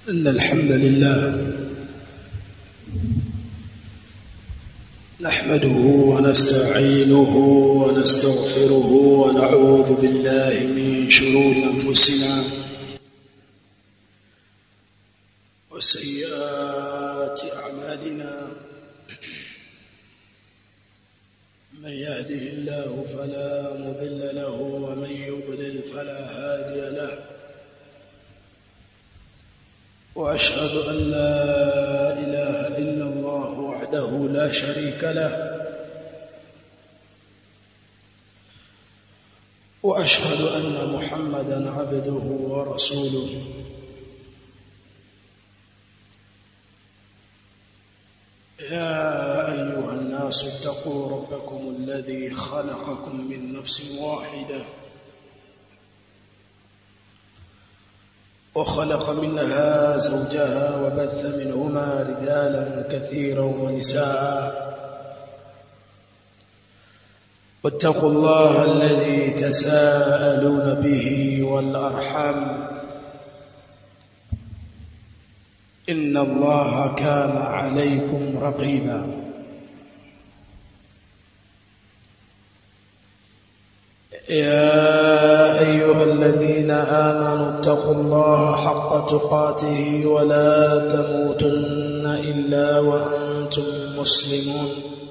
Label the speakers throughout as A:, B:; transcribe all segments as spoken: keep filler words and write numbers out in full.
A: إن الحمد لله نحمده ونستعينه ونستغفره ونعوذ بالله من شرور أنفسنا وسيئات أعمالنا. من يهده الله فلا مضل له ومن يضلل فلا هادي له، وأشهد أن لا إله إلا الله وحده لا شريك له، وأشهد أن محمدا عبده ورسوله. يا أيها الناس اتقوا ربكم الذي خلقكم من نفس واحدة وخلق منها زوجها وبث منهما رجالا كثيرا ونساء، واتقوا الله الذي تساءلون به والأرحام إن الله كان عليكم رقيبا. يا أيها الذين آمنوا اتقوا الله حق تقاته ولا تموتن إلا وأنتم مسلمون.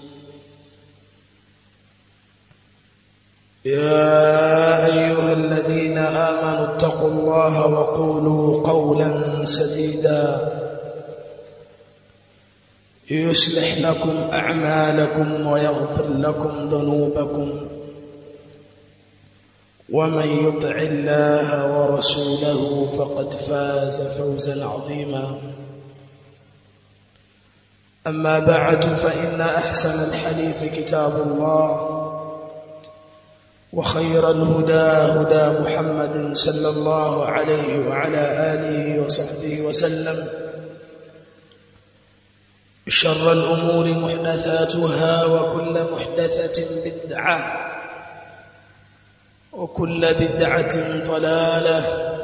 A: يا أيها الذين آمنوا اتقوا الله وقولوا قولا سديدا يصلح لكم أعمالكم ويغفر لكم ذنوبكم، ومن يطع الله ورسوله فقد فاز فوزا عظيما. أما بعد، فإن أحسن الحديث كتاب الله، وخير الهدى هدى محمد صلى الله عليه وعلى آله وصحبه وسلم. شر الأمور محدثاتها، وكل محدثة بدعة، وكل بدعة ضلالة،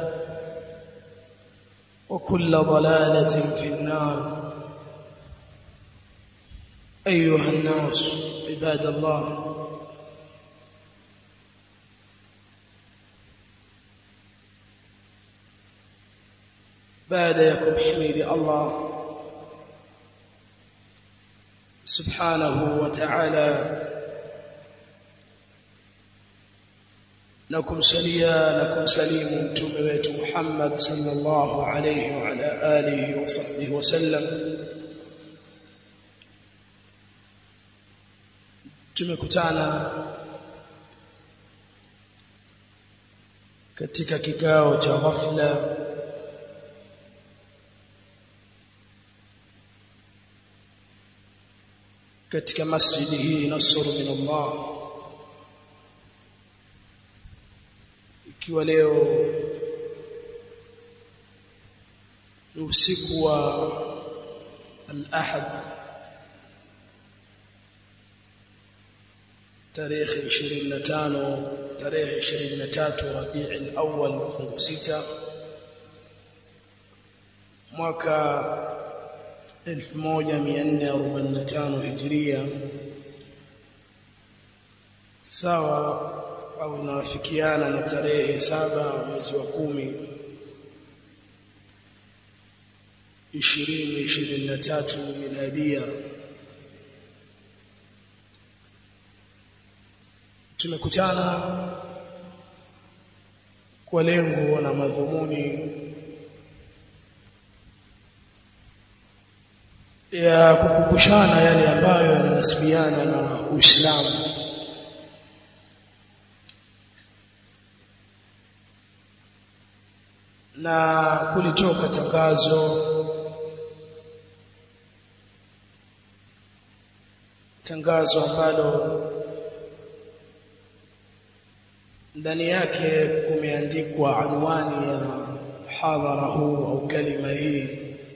A: وكل ضلالة في النار. أيها الناس عباد الله، بعد يكم حميد الله سبحانه وتعالى لكم سليا لكم سليم متومه محمد صلى الله عليه وعلى آله وصحبه وسلم. Tumekutana katika kikao cha ghafla katika masjidi hii Nasr min Allah, ikiwa leo ni usiku wa al-Ahad tarehe ishirini na tano tarehe ishirini na tatu Rabiul Awwal mfungo sita mwaka elfu moja mia nne arobaini na tano Hijria, sawa au inawafikiana na tarehe saba mwezi wa kumi ishirini ishirini na tatu miladia. Tumekutana kwa lengo na madhumuni ya kukumbushana yale ambayo yananasibiana na Uislamu, na kulitoka tangazo tangazo ambalo ndani yake kumeandikwa anwani ya hadhara huu au kalima hii,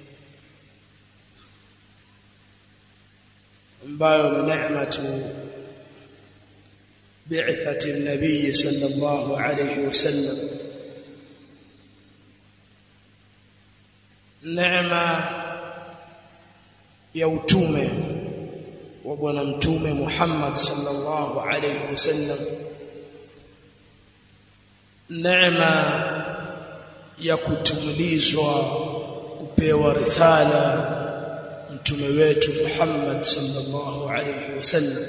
A: ambayo ni neematu bi'thati an-nabiy sallallahu alayhi wasallam. neema ya utume wa bwana mtume Muhammad sallallahu alayhi wasallam, neema ya kutumilizwa kupewa risala mtume wetu Muhammad sallallahu alayhi wasallam.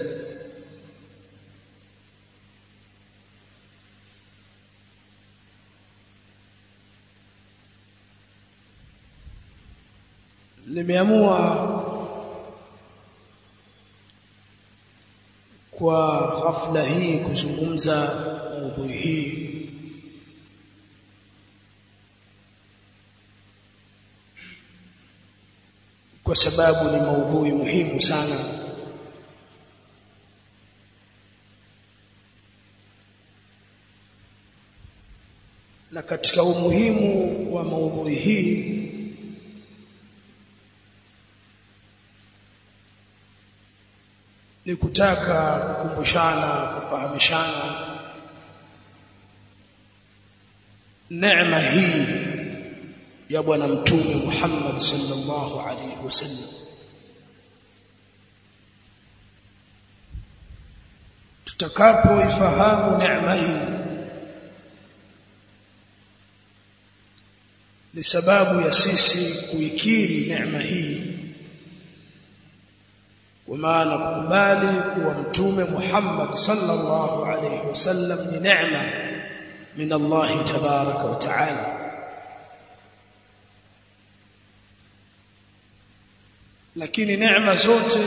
A: Nimeamua kwa ghafla hii kuzungumza maudhui hii kwa sababu ni maudhui muhimu sana, na katika umuhimu wa maudhui hii ni kutaka kukumbushana, kufahamishana neema hii ya bwana mtume Muhammad sallallahu alaihi wasallam. Tutakapoifahamu neema hii, ni sababu ya sisi kuikiri neema hii, kwa maana kukubali kuwa mtume Muhammad sallallahu alaihi wasallam ni neema min Allah tabaraka wa taala. Lakini neema zote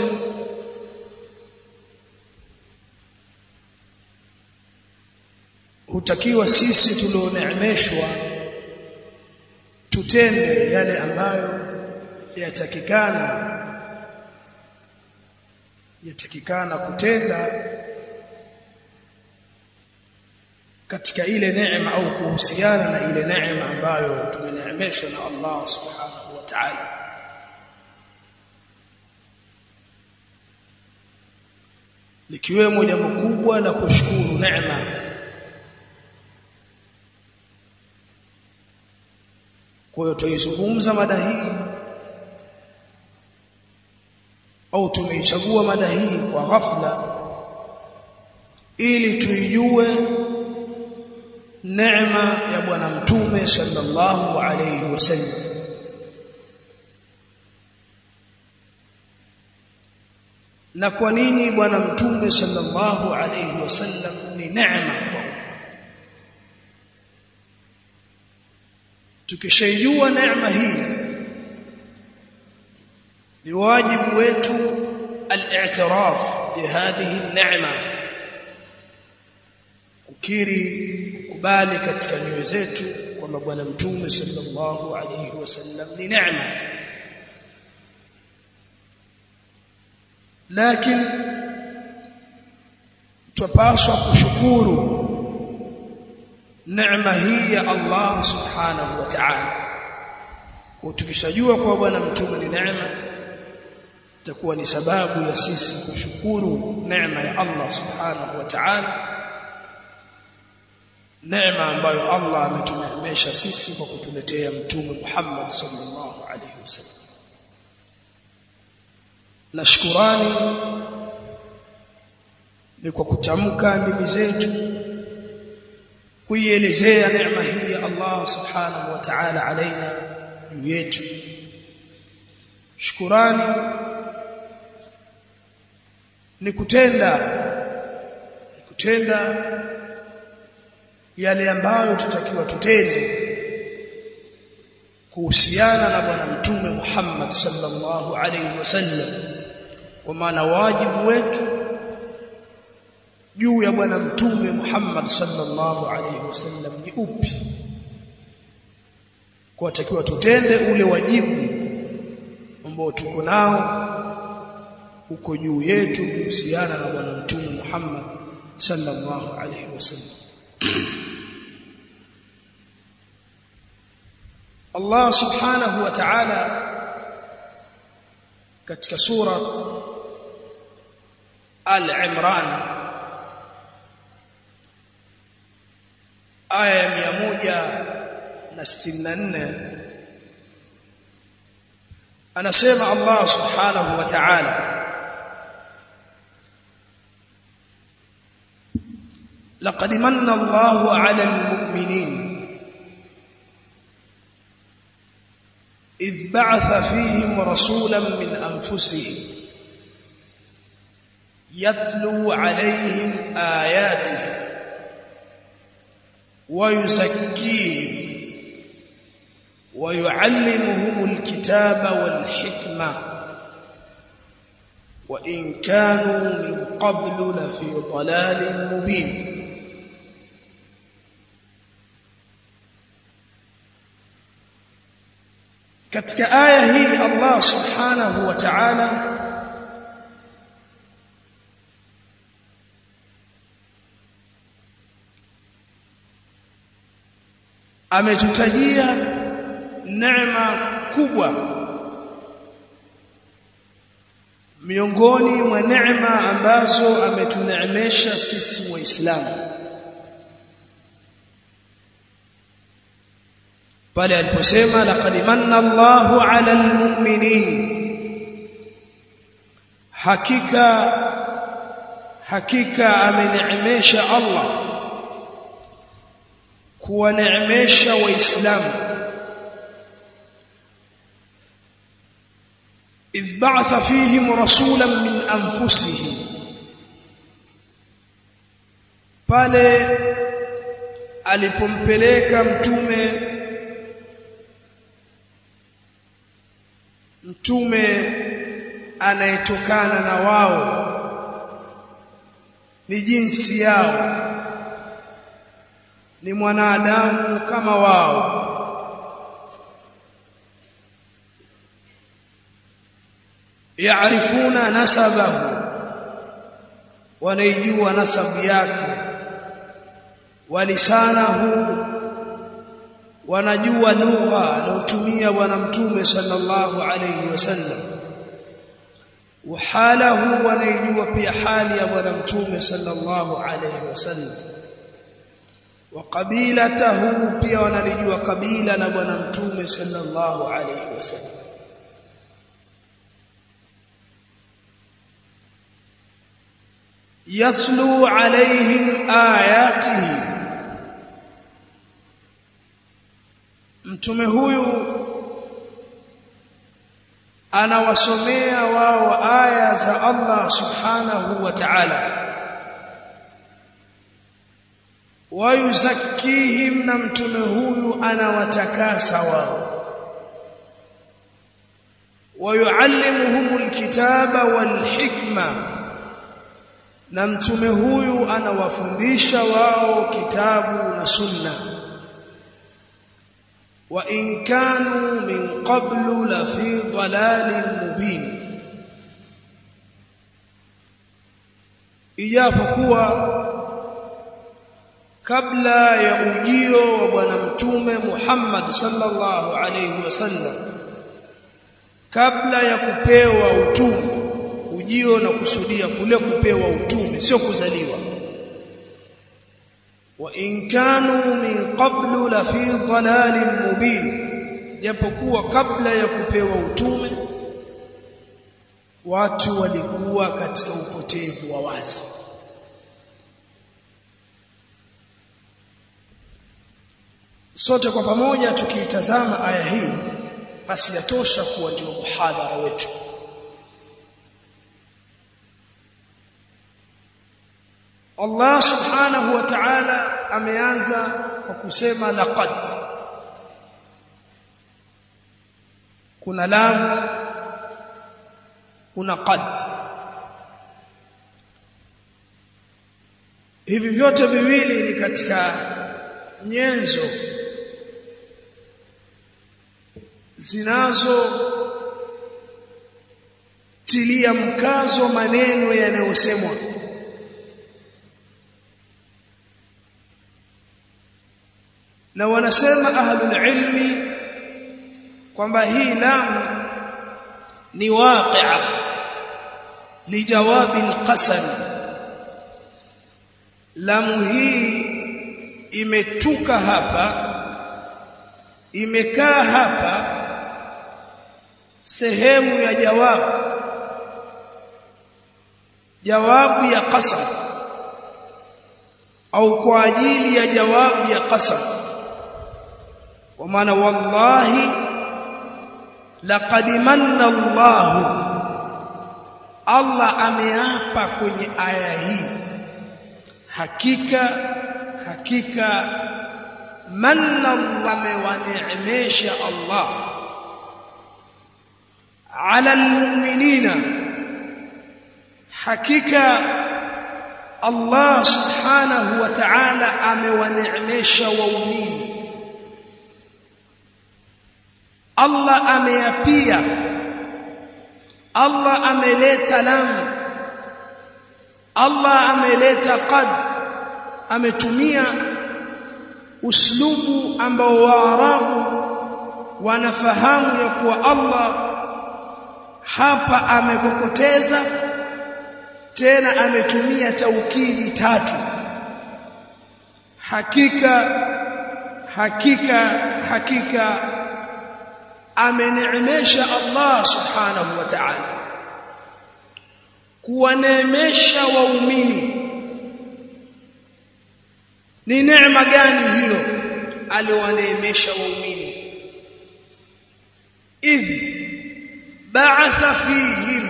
A: hutakiwa sisi tulioneemeshwa tutende yale ambayo yatakikana yatakikana kutenda katika ile neema au kuhusiana na ile neema ambayo tumeneemeshwa na Allah subhanahu wa ta'ala. Likiwemo jambo kubwa la kushukuru neema. Kwa hiyo tuizungumza mada hii au tumeichagua mada hii kwa ghafla ili tuijue neema ya bwana mtume sallallahu alayhi wasallam. Na kwa nini bwana mtume sallallahu alayhi wasallam ni neema kwa umma? Tukishaijua neema hii, ni wajibu wetu al-i'tiraf bi hadhihi an-ni'ma, kukiri, kukubali katika nyoyo zetu kwamba bwana mtume sallallahu alayhi wasallam ni neema. Lakini tupaswa kushukuru neema hii ya Allah subhanahu wa ta'ala. Kwa tukishajua kwa bwana mtume ni neema, itakuwa ni sababu ya sisi kushukuru neema ya Allah subhanahu wa ta'ala, neema ambayo Allah ametuneemesha sisi kwa kutuletea mtume Muhammad sallallahu alaihi wasallam. Na shukrani ni kwa kutamka ndimi zetu kuielezea neema hii ya Allah subhanahu wa ta'ala alaina, juu yetu. Shukrani ni kutenda ni kutenda yale ambayo tutakiwa tutende kuhusiana na bwana mtume Muhammad sallallahu alaihi wasallam. Kwa maana wajibu wetu juu ya bwana mtume Muhammad sallallahu alaihi wasallam ni upi? Kwa takiwa tutende ule wajibu ambao tuko nao uko juu yetu kuhusiana na bwana mtume Muhammad sallallahu alaihi wasallam. Allah subhanahu wa ta'ala katika sura Al-Imran aya ya mia moja na sitini na nne anasema Allah subhanahu wa ta'ala laqad manna Allahu 'ala al-mu'minin idh ba'atha fihim rasulan min anfusihim yatlu 'alayhim ayatihi wa yuzakkihim ويعلمهم الكتاب والحكمة وإن كانوا من قبل لفي ضلال مبين katika aya hii Allah subhanahu wa ta'ala ametutajia neema kubwa miongoni mwa neema ambazo ametuneemesha sisi waislamu pale aliposema laqad manna Allahu 'ala al-mu'minin hakika hakika ameneemesha Allah kuwaneemesha waislamu إذ بعث فيهم رسولا من أنفسهم pale alipompeleka mtume mtume anayetokana na wao ni jinsi yao ni mwanadamu kama wao yaarifuna nasabahu wanaijua nasabu yake walisanahu wanajua lugha anayotumia bwana mtume sallallahu alayhi wasallam wahalahu wanaijua pia hali ya bwana mtume sallallahu alayhi wasallam wa qabilatahu pia wanalijua kabila la bwana mtume sallallahu alayhi wasallam yatlu alayhim ayatihi mtume huyu anawasomea wao aya za Allah subhanahu wa ta'ala wayuzakkihim na mtume huyu anawatakasa wao wayuallimuhumul kitaba wal hikma na mtume huyu anawafundisha wao kitabu na sunna wa in kanu min qablu la fi dhalalin mubin ijapokuwa kabla ya ujio wa bwana mtume Muhammad sallallahu alayhi wasallam kabla ya kupewa utume ujio na kusudia kule kupewa utume sio kuzaliwa wa in kanu min qablu la fi dhalalin mubin japokuwa kabla ya kupewa utume watu walikuwa katika upotevu wa wazi sote kwa pamoja tukiitazama aya hii basi yatosha kuwa ndio muhadhara wetu Allah subhanahu wa ta'ala ameanza kwa kusema laqad kuna lam kuna qad hivi vyote viwili ni katika nyenzo zinazo tilia mkazo maneno yanayosemwa na wanasema ahlul ilmi kwamba hii lam ni waqi'a lijawabi alqasam lam hii imetuka hapa imekaa hapa sehemu ya jawabu jawabu ya qasam au kwa ajili ya jawabu ya qasam kwa maana wallahi laqad manna Allahu Allah ameapa kwenye aya hii hakika hakika manna amewaneemesha Allah ala almu'minina hakika Allah subhanahu wa ta'ala amewaneemesha waumini Allah ameyapia Allah ameleta lam Allah ameleta qad ametumia uslubu ambao Waarabu wanafahamu ya kuwa Allah hapa amekokoteza tena ametumia taukidi tatu hakika hakika hakika ameneemesha Allah subhanahu wa ta'ala kuwaneemesha waumini ni neema gani hiyo aliwaneemesha waumini idh ba'atha fihim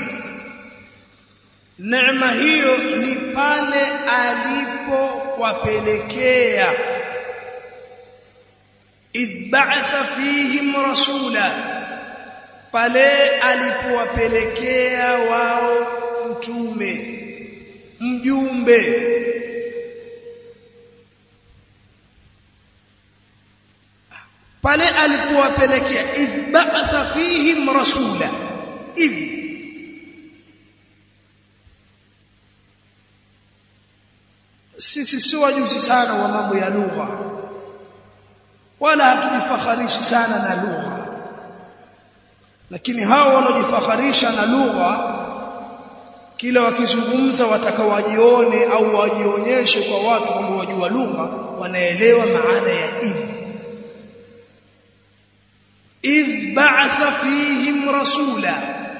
A: neema hiyo ni pale alipowapelekea idh ba'atha fihim rasula pale alipowapelekea wao mtume mjumbe pale alipowapelekea idh ba'atha fihim rasula idh sisi si wajuzi sana wa mambo ya lugha wala hatujifakharishi sana na lugha lakini hao wanaojifakharisha na lugha kila wakizungumza watakawajione au wajionyeshe kwa watu kwamba wajua lugha wanaelewa maana ya idh idh ba'atha fihim rasula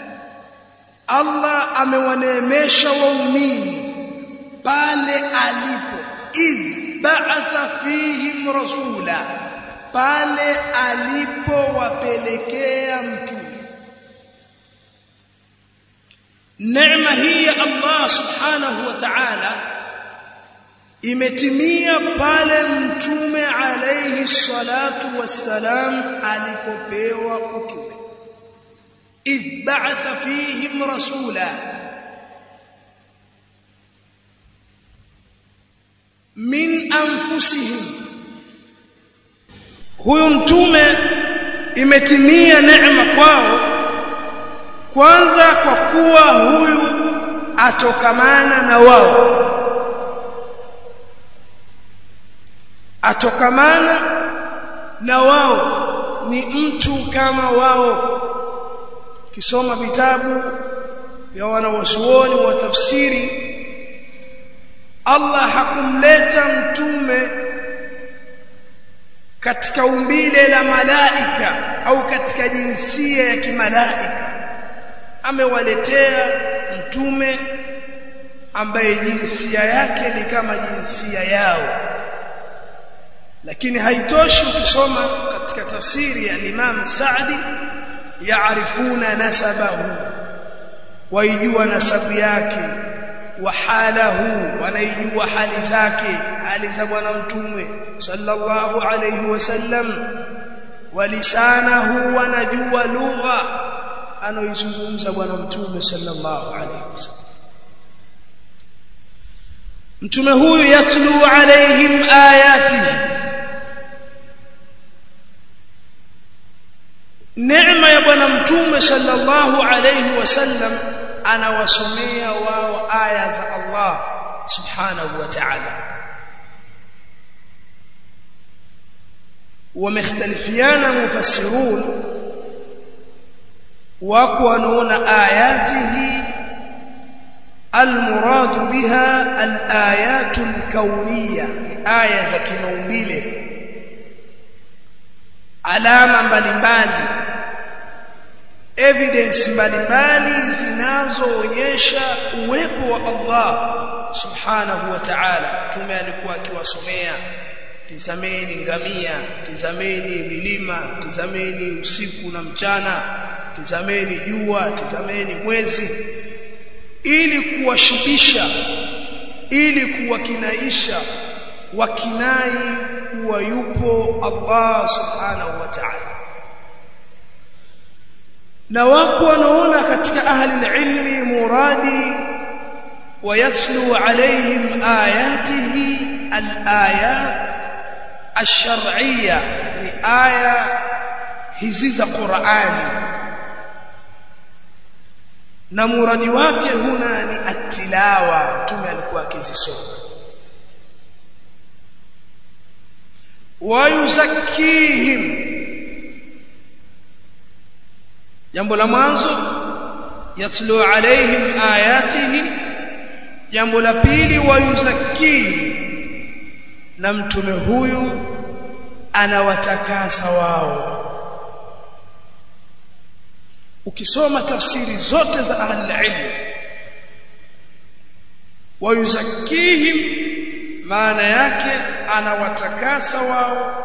A: Allah amewaneemesha waumini pale alipo idh ba'atha fihim rasula pale alipowapelekea mtume neema hii ya Allah subhanahu wa ta'ala imetimia pale mtume alayhi salatu wassalam alipopewa utume idh ba'atha fihim rasula min anfusihim huyu mtume imetimia neema kwao kwanza kwa kuwa huyu atokamana na wao atokamana na wao ni mtu kama wao kisoma vitabu vya wanawazuoni wa tafsiri Allah hakumleta mtume katika umbile la malaika au katika jinsia ya kimalaika amewaletea mtume ambaye jinsia yake ni kama jinsia yao lakini haitoshi ukisoma katika tafsiri ya Imam Saadi yaarifuna nasabahu waijua nasabu yake wa halahu wanaijua hali zake hali za bwana mtume sallallahu alayhi wasallam wa lisanahu wanajua lugha anaoizungumza bwana mtume sallallahu alayhi wasallam mtume huyu yaslu alayhim ayatihi neema ya bwana mtume sallallahu alayhi wasallam anawasomea wao aya za Allah subhanahu wa ta'ala wamekhtalifiana mufassirun wako wanaona ayatihi almurad biha alayatu alkauniyya aya za kimaumbile alama mbalimbali evidence mbalimbali zinazoonyesha uwepo wa Allah subhanahu wa ta'ala. Mtume alikuwa akiwasomea, tizameni ngamia, tizameni milima, tizameni usiku na mchana, tizameni jua, tizameni mwezi, ili kuwashibisha, ili kuwakinaisha wakinai kuwa yupo Allah subhanahu wa ta'ala. Na wako wanaona katika ahli ilmi muradi ويتلو عليهم آياته الآيات الشرعية لآية هزيز قرآن نمرد wake هنا ni التلاوة mtume alikuwa akizisoma ويزكيهم jambo la mwanzo yatlu alaihim ayatihi jambo la pili wayuzakii na mtume huyu anawatakasa wao. Ukisoma tafsiri zote za ahli ilm wayuzakihim maana yake anawatakasa wao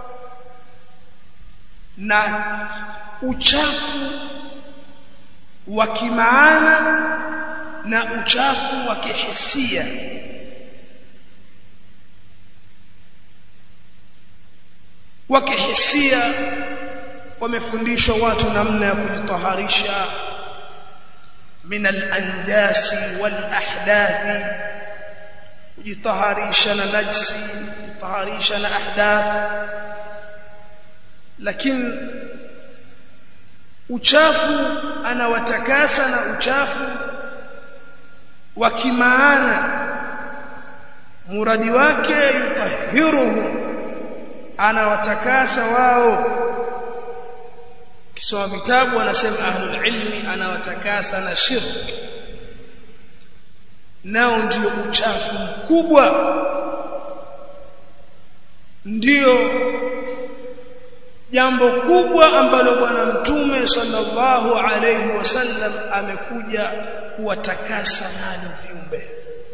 A: na uchafu wa kimaana na uchafu wa kihisia. Wa kihisia wamefundishwa watu namna ya kujitaharisha min al-andasi wal-ahdathi, kujitaharisha na najsi, kujitaharisha na ahdath. Lakini uchafu anawatakasa na uchafu wa kimaana, muradi wake yutahiruhum, anawatakasa wao. Kisoma vitabu wanasema ahlul ilmi anawatakasa na shirki, nao ndio uchafu mkubwa, ndio jambo kubwa ambalo bwana mtume sallallahu alayhi wasallam amekuja kuwatakasa nalo viumbe.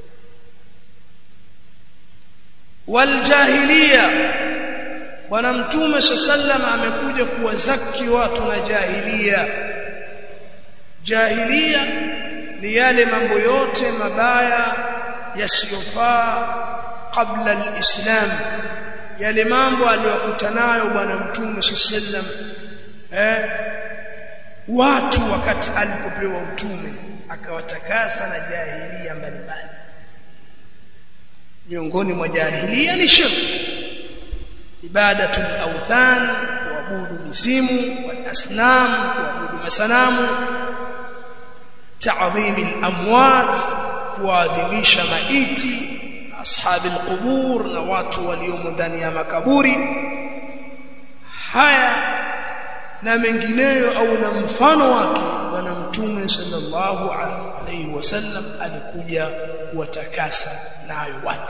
A: Waljahiliya, bwana mtume sallallahu amekuja kuwazaki watu na jahiliya. Jahiliya ni yale mambo yote mabaya yasiyofaa kabla alislam, yale mambo aliyokutanayo bwana mtume sallam eh watu wakati alipopewa utume, akawatakasa na jahiliya mbalimbali. Miongoni mwa jahiliya ni shirki, ibadatul awthan, kuabudu mizimu, wal asnam, kuabudu masanamu, ta'dhimil amwat, kuadhimisha maiti, ashabil qubur, na watu waliomo ndani ya makaburi. Haya na mengineyo au na mfano wake bwana mtume sallallahu alaihi wasallam alikuja kuwatakasa nayo watu.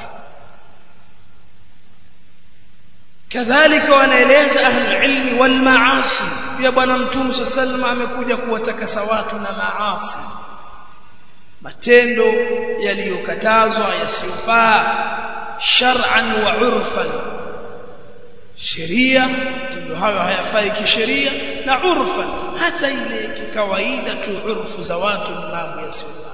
A: Kadhalika wanaeleza ahli ilmi wal maasi, pia bwana mtume sallallahu alaihi wasallam amekuja kuwatakasa watu na maasi, matendo yaliyokatazwa yasiyofaa shar'an wa urfan. Sheria tendo hayo hayafai kisheria, na urfan hata ile kikawaida tu, urfu za watu ni mambo yasiyofaa.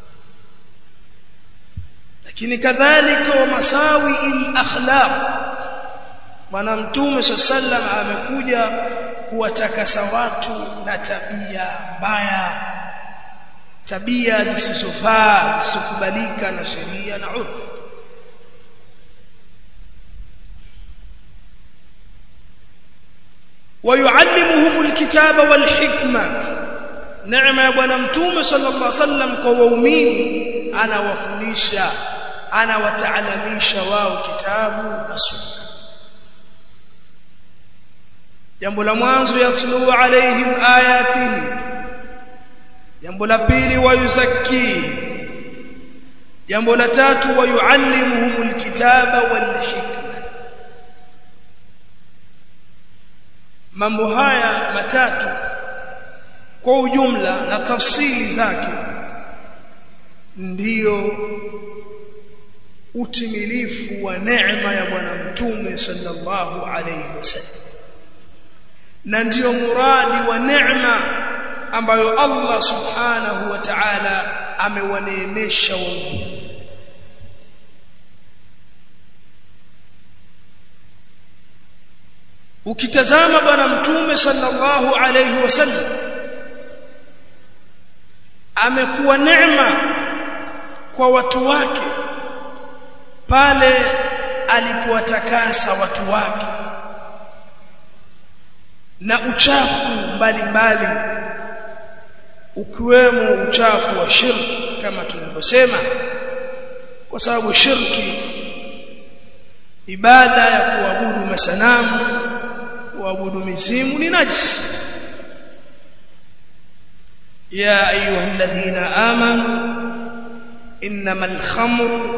A: Lakini kadhalika wa masawi al-akhlaq, bwana mtume sallallahu amekuja kuwatakasa watu na tabia mbaya, tabia zisizofaa, zisizokubalika na sheria na urfu. ويعلمهم الكتاب والحكمة, neema ya bwana mtume sallallahu alaihi wasallam kwa waumini, anawafundisha, anawataalamisha wao kitabu na sunna. Jambo la mwanzo yatlu alaihim ayatin, jambo la pili wayuzakki, jambo la tatu wayuallimuhum alkitaba walhikma. Mambo haya matatu kwa ujumla na tafsili zake ndiyo utimilifu wa neema ya bwana mtume sallallahu alayhi wasallam, na ndiyo muradi wa neema ambayo Allah subhanahu wa ta'ala amewaneemesha wao. Ukitazama bwana mtume sallallahu alayhi wasallam amekuwa neema kwa watu wake pale alipowatakasa watu wake na uchafu mbalimbali, ukiwemo uchafu wa shirki kama tulivyosema, kwa sababu shirki, ibada ya kuabudu masanamu, kuabudu mizimu, ni najisi. ya ayyuhalladhina amanu innamal khamru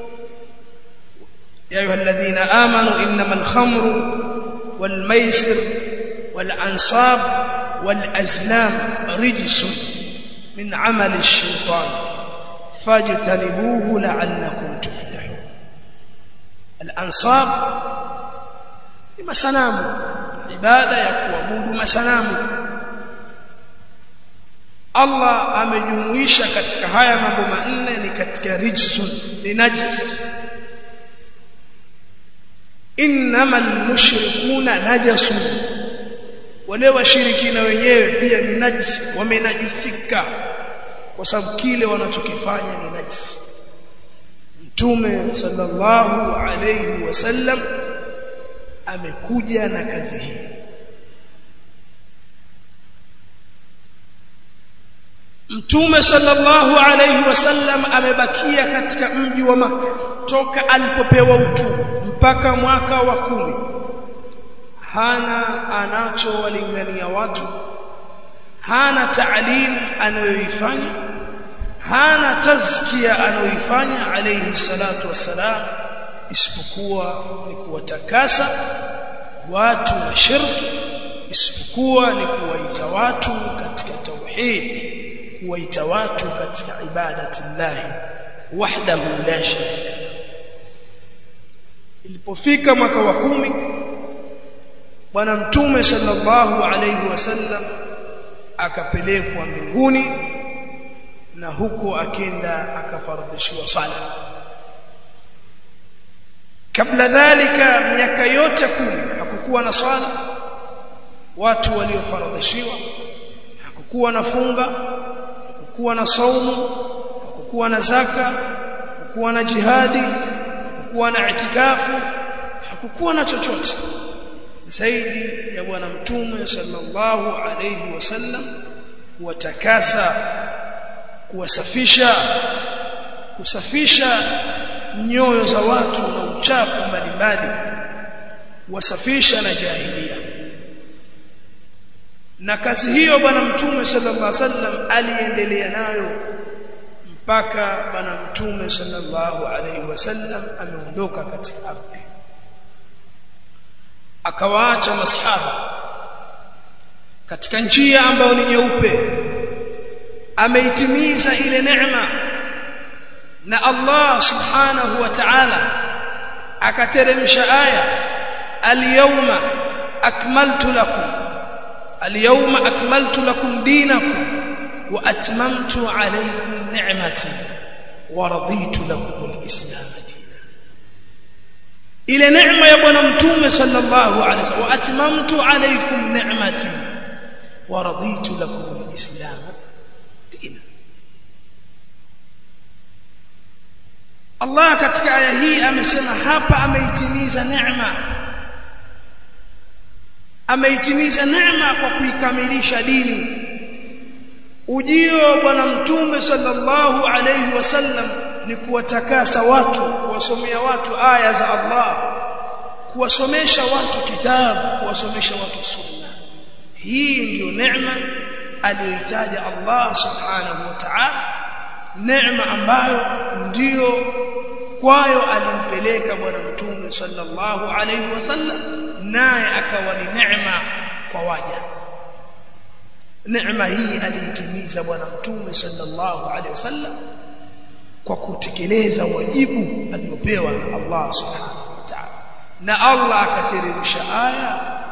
A: يا أيها الذين آمنوا إنما الخمر والميسر والأنصاب والأزلام رجس من عمل الشيطان فاجتنبوه لعلكم تفلحون. الأنصاب مسنام، عبادة يقومون مسنام. Allah amejumuisha katika haya mambo manne ni katika rijsun, ni najis. innamal mushrikuna najasun, wale washirikina wenyewe pia ni najisi, wamenajisika kwa sababu kile wanachokifanya ni najisi. Mtume sallallahu alayhi wasallam amekuja na kazi hii. Mtume sallallahu alayhi wasallam amebakia katika mji wa Makka toka alipopewa utume mpaka mwaka wa kumi. Hana anachowalingania watu, hana ta'lim anayoifanya, hana tazkia anayoifanya alayhi salatu wassalam, isipokuwa ni kuwatakasa watu na shirki, isipokuwa ni kuwaita watu katika tauhid, kuwaita watu katika ibadati Allah wahdahu la sharika. Ilipofika mwaka wa kumi, bwana mtume sallallahu alayhi wasallam akapelekwa mbinguni, na huko akenda akafaradhishiwa sala. Kabla dhalika miaka yote kumi hakukuwa na swala. Watu waliofaradhishiwa hakukuwa na funga, hakukuwa na saumu, hakukuwa na zaka, hakukuwa na jihadi, hakukuwa na itikafu, hakukuwa na chochote zaidi ya bwana mtume sallallahu alayhi wasallam kuwatakasa, kuwasafisha, kusafisha nyoyo za watu na uchafu mbalimbali, kuwasafisha na jahilia. Na kazi hiyo bwana mtume sallallahu alaihi wasallam aliendelea nayo mpaka bwana mtume sallallahu alaihi wasallam ameondoka katika ardhi, akawaacha masahaba katika njia ambayo ni nyeupe. Ameitimiza ile neema, na Allah subhanahu wa ta'ala akateremsha aya, al-yawma akmaltu lakum اليوم أكملت لكم دينكم وأتممت عليكم نعمتي ورضيت لكم الإسلام دينا. إلى نعمة يا بنا متوم صلى الله عليه وسلم، وأتممت عليكم نعمتي ورضيت لكم الإسلام دينا. Allah katika aya hii amesema hapa ameitimiza neema, ameitimiza neema kwa kuikamilisha dini. Ujio bwana mtume sallallahu alayhi wasallam ni kuwatakasa watu, kuwasomea watu aya za Allah, kuwasomesha watu kitabu, kuwasomesha watu sunna. Hii ndio neema aliyoitaja Allah subhanahu wa ta'ala, neema ambayo ndiyo kwayo alimpeleka bwana mtume sallallahu alayhi wasallam, naye akawa ni neema kwa waja. neema hii aliitimiza bwana mtume sallallahu alaihi wasallam kwa kutekeleza wajibu aliopewa na Allah subhanahu wa ta'ala, na Allah akateremsha aya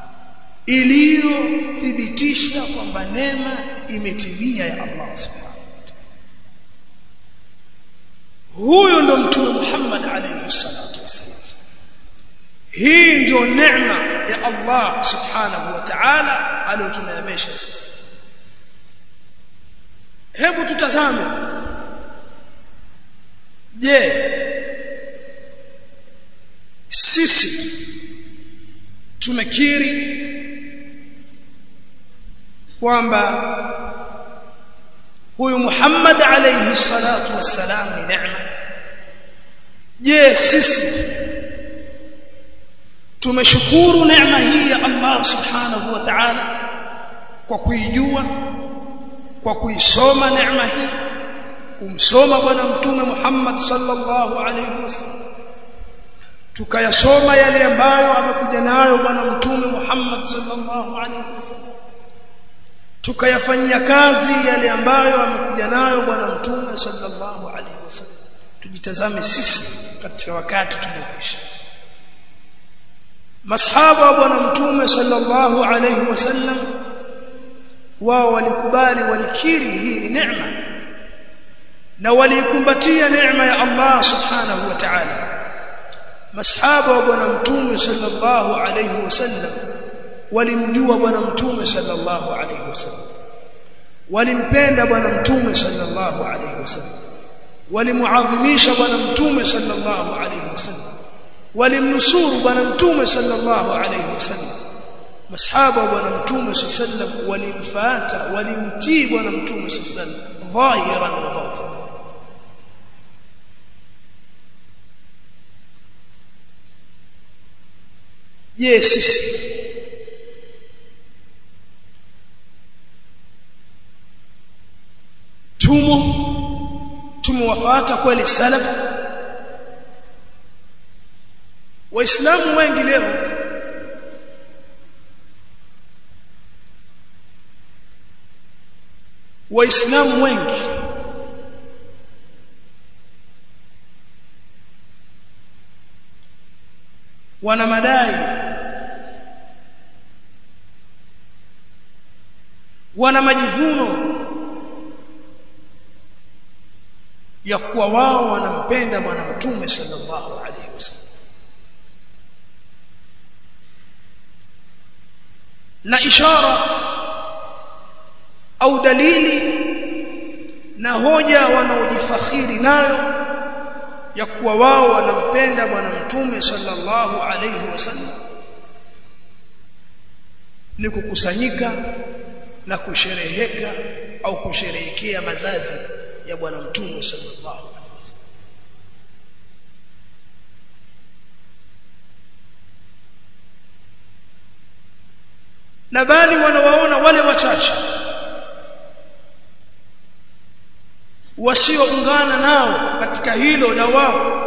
A: iliyothibitisha kwamba neema imetimia ya Allah subhanahu wa ta'ala. Huyo ndo mtume Muhammad alayhi salatu wasallam. Hii ndio neema ya Allah subhanahu wa ta'ala aliyotuneemesha sisi. Hebu tutazame, je, sisi tumekiri kwamba huyu Muhammad alayhi salatu wassalam ni neema? Je, sisi tumeshukuru neema hii ya Allah subhanahu wa ta'ala kwa kuijua, kwa kuisoma neema hii, kumsoma bwana mtume Muhammad sallallahu alayhi wasallam, tukayasoma yale ambayo amekuja nayo bwana mtume Muhammad sallallahu alayhi wasallam, tukayafanyia kazi yale ambayo amekuja nayo bwana mtume sallallahu alayhi wasallam? Tujitazame sisi katika wakati tunaoishi. Masahaba wa bwana mtume sallallahu alayhi wasallam wao walikubali, walikiri hii ni neema na walikumbatia neema ya Allah subhanahu wa ta'ala. Masahaba wa bwana mtume sallallahu alayhi wasallam walimjua bwana mtume sallallahu alayhi wasallam, walimpenda bwana mtume sallallahu alayhi wasallam, walimuadhimisha bwana mtume sallallahu alayhi wasallam, walimnusuru bwana mtume sallallahu alayhi wasallam. Masahaba wa bwana mtume sallallahu alayhi wasallam walimfuata, walimtii bwana mtume sallallahu alayhi wasallam dhahiran wa batinan. Je, sisi tumo tumewafuata kweli salaf? Waislamu wengi leo Waislamu wengi wana madai, wana majivuno ya kuwa wao wanampenda bwana mtume sallallahu alaihi wasallam, na ishara au dalili na hoja wanaojifakhiri nayo ya kuwa wao wanampenda bwana mtume sallallahu alaihi wasallam ni kukusanyika na kushereheka au kusherehekea mazazi ya bwana mtume sallallahu alaihi wasallam. Na bali wanawaona wale wachache wasioungana nao katika hilo la wao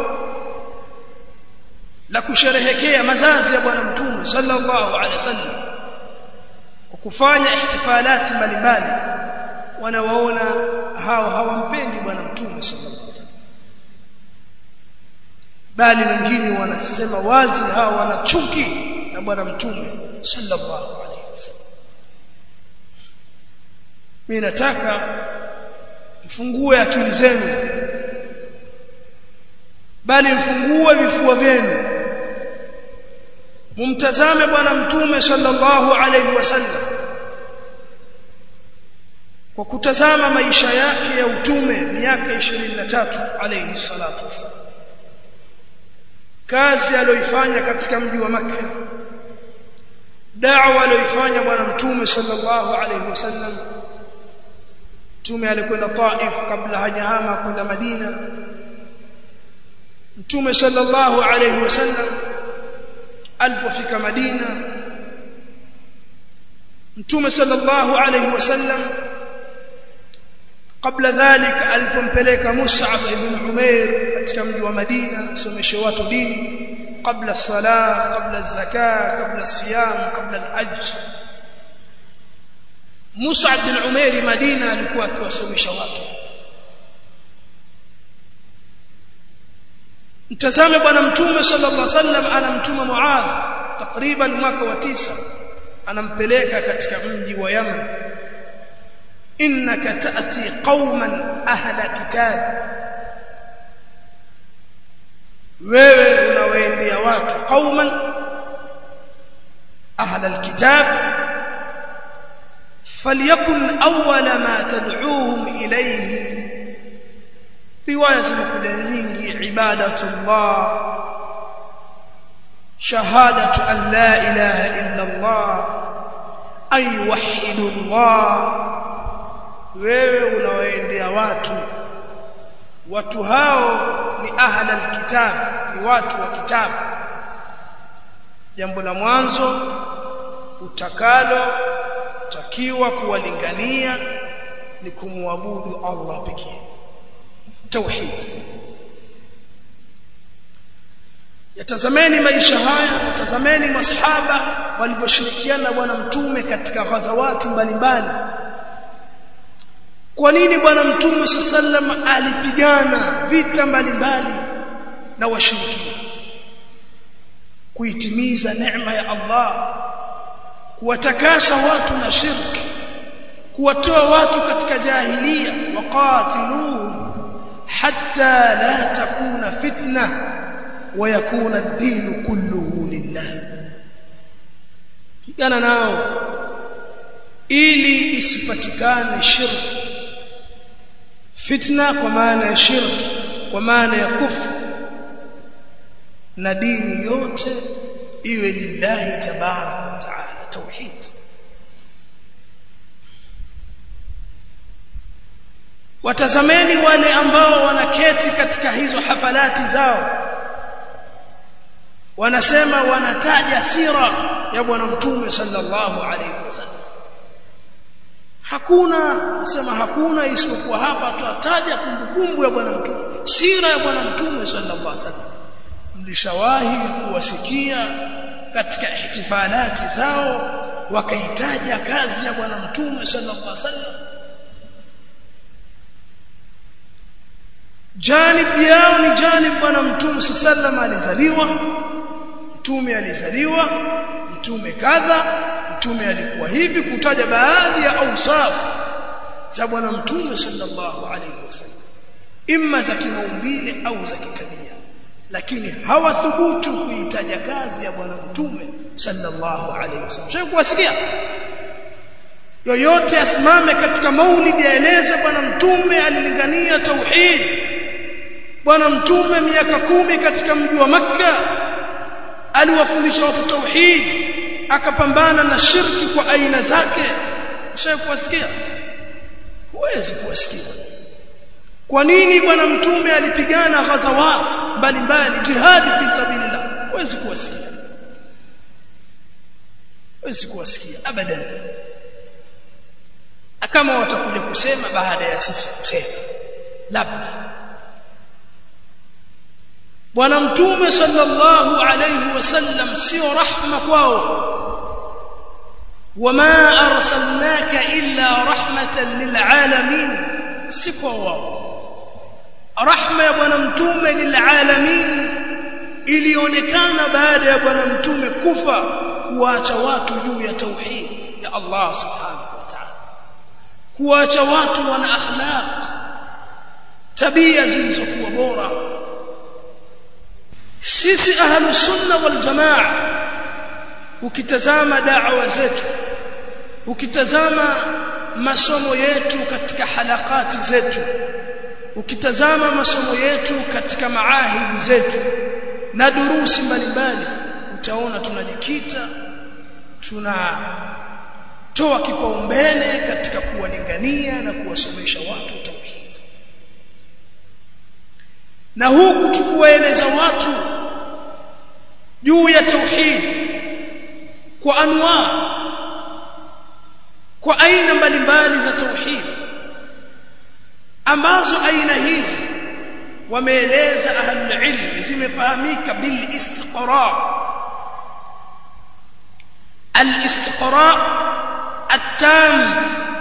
A: la kusherehekea mazazi ya bwana mtume sallallahu alaihi wasallam kwa kufanya ihtifalati mbalimbali, wanawaona hao hawampendi bwana mtume sallallahu alaihi wasallam, bali wengine wanasema wazi hao wana chuki na bwana mtume sallallahu alaihi wasallam. Mimi nataka mfungue akili zenu, bali mfungue vifua vyenu, mumtazame bwana mtume sallallahu alaihi wasallam kwa kutazama maisha yake ya utume miaka ishirini na tatu alayhi salatu wasallam, kazi aliyoifanya katika mji wa Makka, da'wa aliyoifanya bwana mtume sallallahu alayhi wasallam. Mtume alikwenda Taif kabla hajahama kwenda Madina. Mtume sallallahu alayhi wasallam alipofika Madina, Mtume sallallahu alayhi wasallam kabla dhalika alipompeleka Mus'ab ibn Umair katika mji wa Madina someshe watu dini, kabla sala, kabla zaka, kabla siyam, kabla al-hajj. Mus'ab bin Umair Madina alikuwa akiwasomesha watu. Mtazame bwana mtume sallallahu alaihi wasallam anamtuma Muadh takriban mwaka wa tisa, anampeleka katika mji wa Yaman. Innaka ta'ti qauman ahla kitab, wewe unawaendea watu qauman ahla alkitab, falyakun awwala ma tad'uuhum ilayhi. Riwaya zimekuja nyingi, ibadatullah, shahadatu an la ilaha illa Allah, ay yuwahhidu Allah. Wewe unawaendea watu, watu hao ni ahla alkitab, ni watu wa kitabu. Jambo la mwanzo utakalo takiwa kuwalingania ni kumwabudu Allah pekee, tauhid. Yatazameni maisha haya, tazameni masahaba walivyoshirikiana na bwana mtume katika ghazawati mbalimbali. Kwa nini bwana mtume sallallahu alaihi wasallam alipigana vita mbalimbali na washirikina? Kuitimiza neema ya Allah, kuwatakasa watu na shirki, kuwatoa watu katika jahiliya. Waqatiluhum hatta la takuna fitna wa yakuna ad-din kulluhu lillah. Pigana nao ili isipatikane shirki, fitna kwa maana ya shirki, kwa maana ya kufru, na dini yote iwe lillahi tabarak wa taala, tauhid. Watazameni wale ambao wanaketi katika hizo hafalati zao, wanasema wanataja sira ya bwana mtume sallallahu alaihi wasallam. Hakuna, nasema hakuna isipokuwa hapa tutataja kumbukumbu ya bwana mtume, sira ya bwana mtume sallallahu alaihi wasallam. Mlishawahi kuwasikia katika ihtifalati zao wakaitaja kazi ya bwana mtume sallallahu alaihi wasallam? Janib yao ni janib bwana mtume sallallahu alaihi wasallam alizaliwa, mtume alizaliwa, mtume kadha, mtume alikuwa hivi, kutaja baadhi ya awsaf za bwana mtume sallallahu alaihi wasallam, imma za kimaumbile au za kitabia. Lakini hawathubutu kuitaja kazi ya bwana mtume sallallahu alaihi wasallam. Shaka kuwasikia yoyote asimame katika maulidi aeleze bwana mtume alilingania tauhid, bwana mtume miaka kumi katika mji wa Makka aliwafundisha watu tauhid, akapambana na shirki kwa aina zake. Shaka kuwasikia? Huwezi kuwasikia. Kwa nini bwana mtume alipigana ghazawat mbalimbali, jihadi fi sabilillah? Huwezi kuwasikia, huwezi kuwasikia abadan. Kama watakuja kusema baada ya sisi kusema, labda. Bwana mtume sallallahu alayhi wasallam sio rahma kwao. Wama arsalnaka illa rahmatan lilalamin, si kwa wao. Rahma ya bwana mtume lilalamin ilionekana baada ya bwana mtume kufa, kuacha watu juu ya tauhid ya Allah subhanahu wa ta'ala, kuacha watu wana akhlaq, tabia zilizokuwa bora. Sisi ahlus sunna wal jamaa, ukitazama da'wa zetu, ukitazama masomo yetu katika halakati zetu, ukitazama masomo yetu katika maahidi zetu na durusi mbalimbali, utaona tunajikita, tunatoa kipaumbele katika kuwalingania na kuwasomesha watu tauhid, na huku tukuwaeleza watu juu ya tauhid kwa anwa, kwa aina mbalimbali za tauhid, ambazo aina hizi wameeleza ahlul ilm zimefahamika bil istiqra. Al istiqra at-tam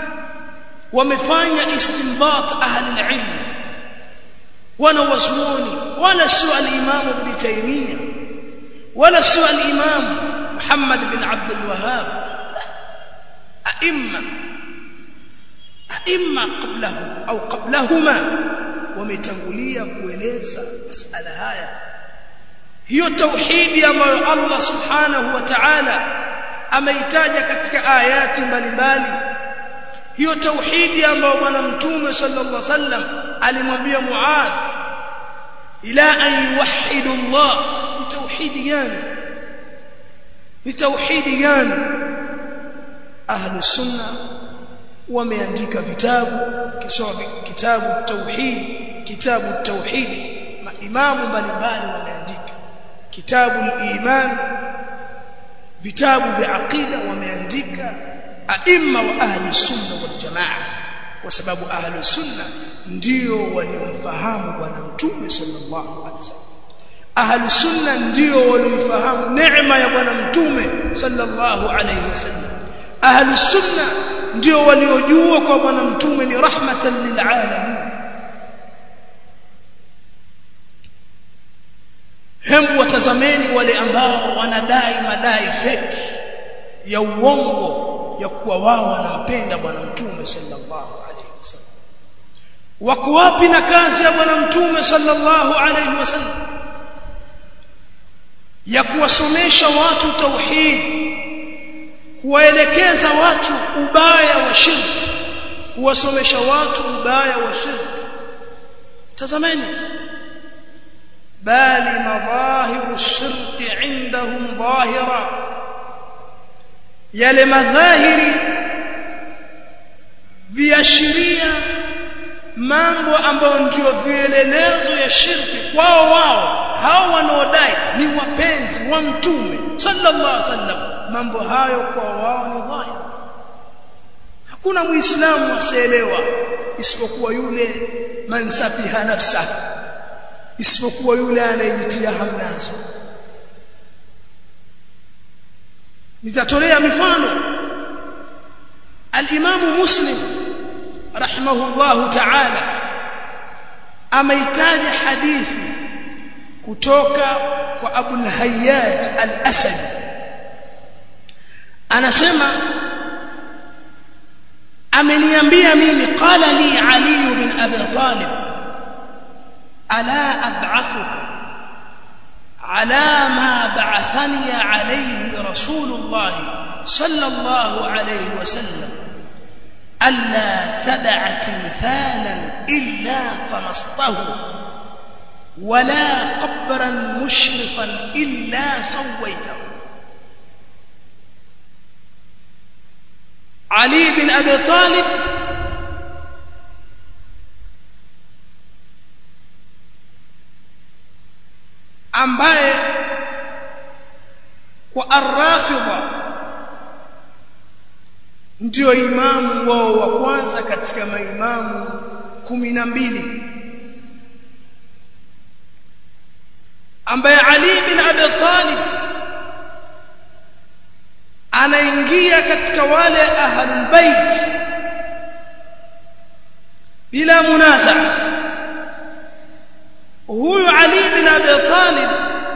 A: wamefanya istinbat ahli alilm wana wazuoni wala sio al-Imam Ibn Taymiyyah wala sio al-Imam Muhammad bin Abd al-Wahhab a'imma a'imma qablahu au qablahuma wametangulia kueleza masala haya. Hiyo tauhidi ambayo Allah subhanahu wa ta'ala ameitaja katika ayati mbalimbali, hiyo tauhidi ambayo bwana mtume sallallahu alaihi wasallam alimwambia Muadh ila an yuwahhidu Allah, ni tauhidi gani? Ni tauhidi gani? Ahlu sunna wameandika vitabu, kisoma kitabu tauhid, kitabu tauhid, maimamu mbalimbali wameandika kitabu al-iman, vitabu vya aqida wameandika aima wa ahli sunna wal jamaa, kwa sababu ahli sunna ndio waliomfahamu bwana mtume sallallahu alaihi wasallam. Ahli sunna ndio waliofahamu neema ya bwana mtume sallallahu alaihi wasallam. Ahli sunna ndio waliojua kwa bwana mtume ni rahmatan lil alamin. Hembu watazameni wale ambao wanadai madai fake ya uongo ya kuwa wao wanampenda bwana mtume sallallahu alaihi wasallam. Wako wapi na kazi ya bwana mtume sallallahu alaihi wasallam ya kuwasomesha watu tauhid, kuwaelekeza watu ubaya wa shirki, kuwasomesha watu ubaya wa shirki? Tazameni, bali madhahiru shirki indahum dhahira, yale madhahiri viashiria mambo ambayo ndio vielelezo ya shirki kwao wao hao wanaodai ni wapenzi wa mtume sallallahu alaihi wasallam, mambo hayo kwa wao ni dhahiri. Hakuna muislamu asielewa isipokuwa yule man safiha nafsa, isipokuwa yule anayejitia hamnazo. Nitatolea mifano. Al-Imam Muslim rahimahullahu ta'ala ameitaja hadithi kutoka kwa Abu al-Hayyaj al-Asadi, anasema ameniambia mimi, qala li Ali bin Abi Talib ala ab'athuka ala ma ba'athani alayhi Rasulullah sallallahu alayhi wasallam alla tad'a timthalan illa qamastahu wala qabran mushrifan illa sawaytahu. Ali bin Abi Talib ambaye kwa ar-Rafidha ndio imamu wao wa kwanza katika maimamu kumi na mbili, ambaye Ali bin Abi Talib anaingia katika wale ahlul bait bila munaza. Huyu Ali bin Abi Talib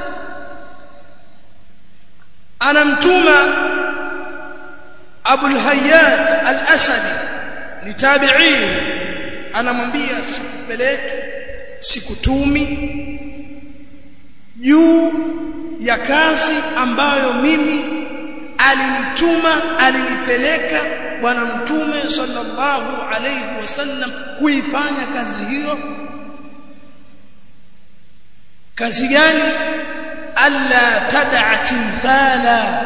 A: anamtuma Abu al-Hayyaj al-Asadi, ni tabi'i, anamwambia sikupeleke, sikutumi juu ya kazi ambayo mimi alinituma, alinipeleka bwana mtume sallallahu alayhi wasallam kuifanya kazi hiyo. Kazi gani? Alla tad'a timthala,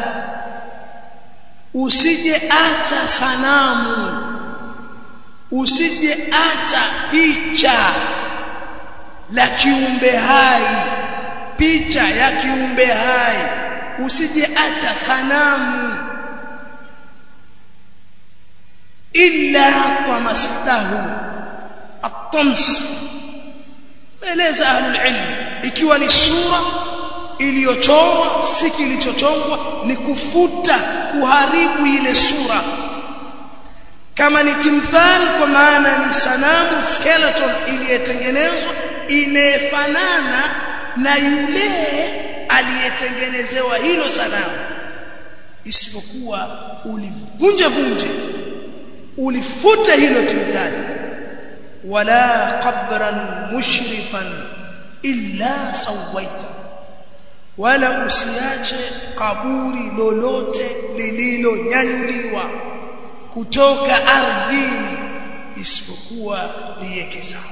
A: usije acha sanamu, usije acha picha la kiumbe hai, picha ya kiumbe hai, usije acha sanamu. Illa tamastahu, at-tams, eleza ahlul ilm, ikiwa ni sura iliyochorwa, si kilichochongwa, ni kufuta, kuharibu ile sura. kama ni timthal kwa maana ni sanamu skeleton iliyotengenezwa inafanana na yule aliyetengenezewa hilo sanamu, isipokuwa ulivunje vunje ulifute hilo timthal. Wala qabran mushrifan illa sawaita, wala usiache kaburi lolote lililonyanyuliwa kutoka ardhini isipokuwa liweke sawa.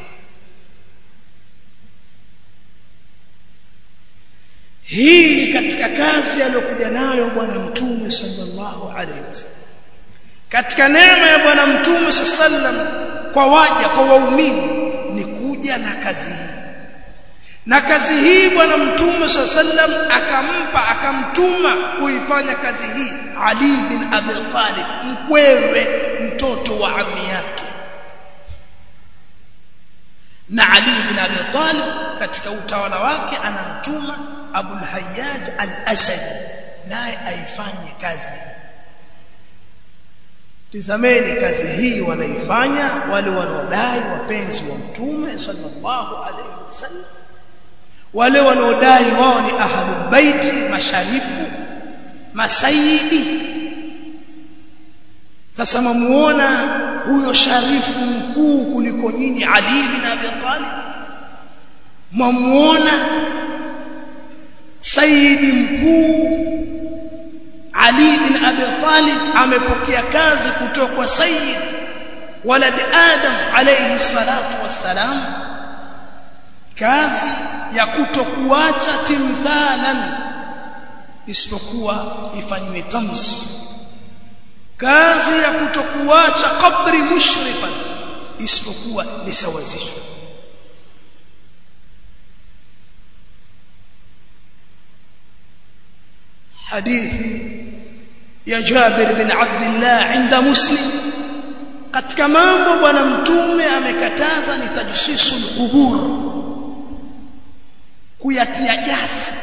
A: Hii ni katika kazi aliyokuja nayo bwana mtume sallallahu alaihi wasallam. Katika neema ya bwana mtume sallam kwa waja, kwa waumini, ni kuja na kazi hii. Na kazi hii bwana mtume sallam akampa akamtuma kuifanya kazi hii Ali bin Abi Talib, mkwewe, mtoto wa ammi yake. Na Ali bin Abi Talib katika utawala wake anamtuma Abu al-Hayyaj al-Asadi naye aifanye kazi. Tazameni kazi hii wanaifanya wale wanaodai wapenzi wa mtume sallallahu alaihi wasallam, wale wanaodai wao ni ahlul baiti, masharifu, masayidi. Sasa mamuona huyo sharifu mkuu kuliko nyinyi Ali bin Abi Talib, mamuona sayyidi mkuu Ali bin Abi Talib amepokea kazi kutoka kwa Sayyid walad Adam alayhi salatu wassalam, kazi ya kutokuacha timthalan isipokuwa ifanywe tams, kazi ya kutokuacha kabri mushrifan isipokuwa lisawazishwe. Hadithi ya Jabir bin Abdullah inda Muslim, katika mambo bwana mtume amekataza ni tajsisul qubur, kuyatia jasi.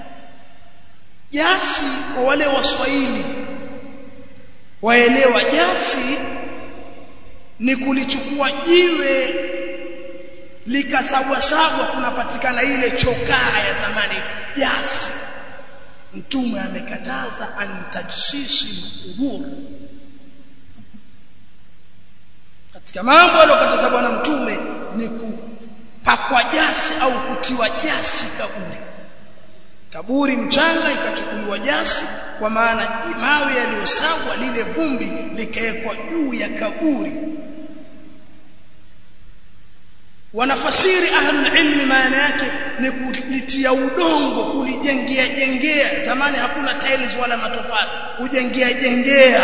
A: Jasi kwa wale waswahili waelewa, jasi ni kulichukua jiwe likasabwasabwa, kunapatikana ile chokaa ya zamani jasi. Mtume amekataza antajsisi qubur. Katika mambo aliyokataza bwana mtume ni kupakwa jasi au kutiwa jasi kaburi. Kaburi mchanga ikachukuliwa jasi, kwa maana mawe yaliyosagwa, lile vumbi likawekwa juu ya kaburi. Wanafasiri ahlul ilmi maana yake ni kulitia udongo, kulijengea jengea. Zamani hakuna tiles wala matofali, kujengea jengea.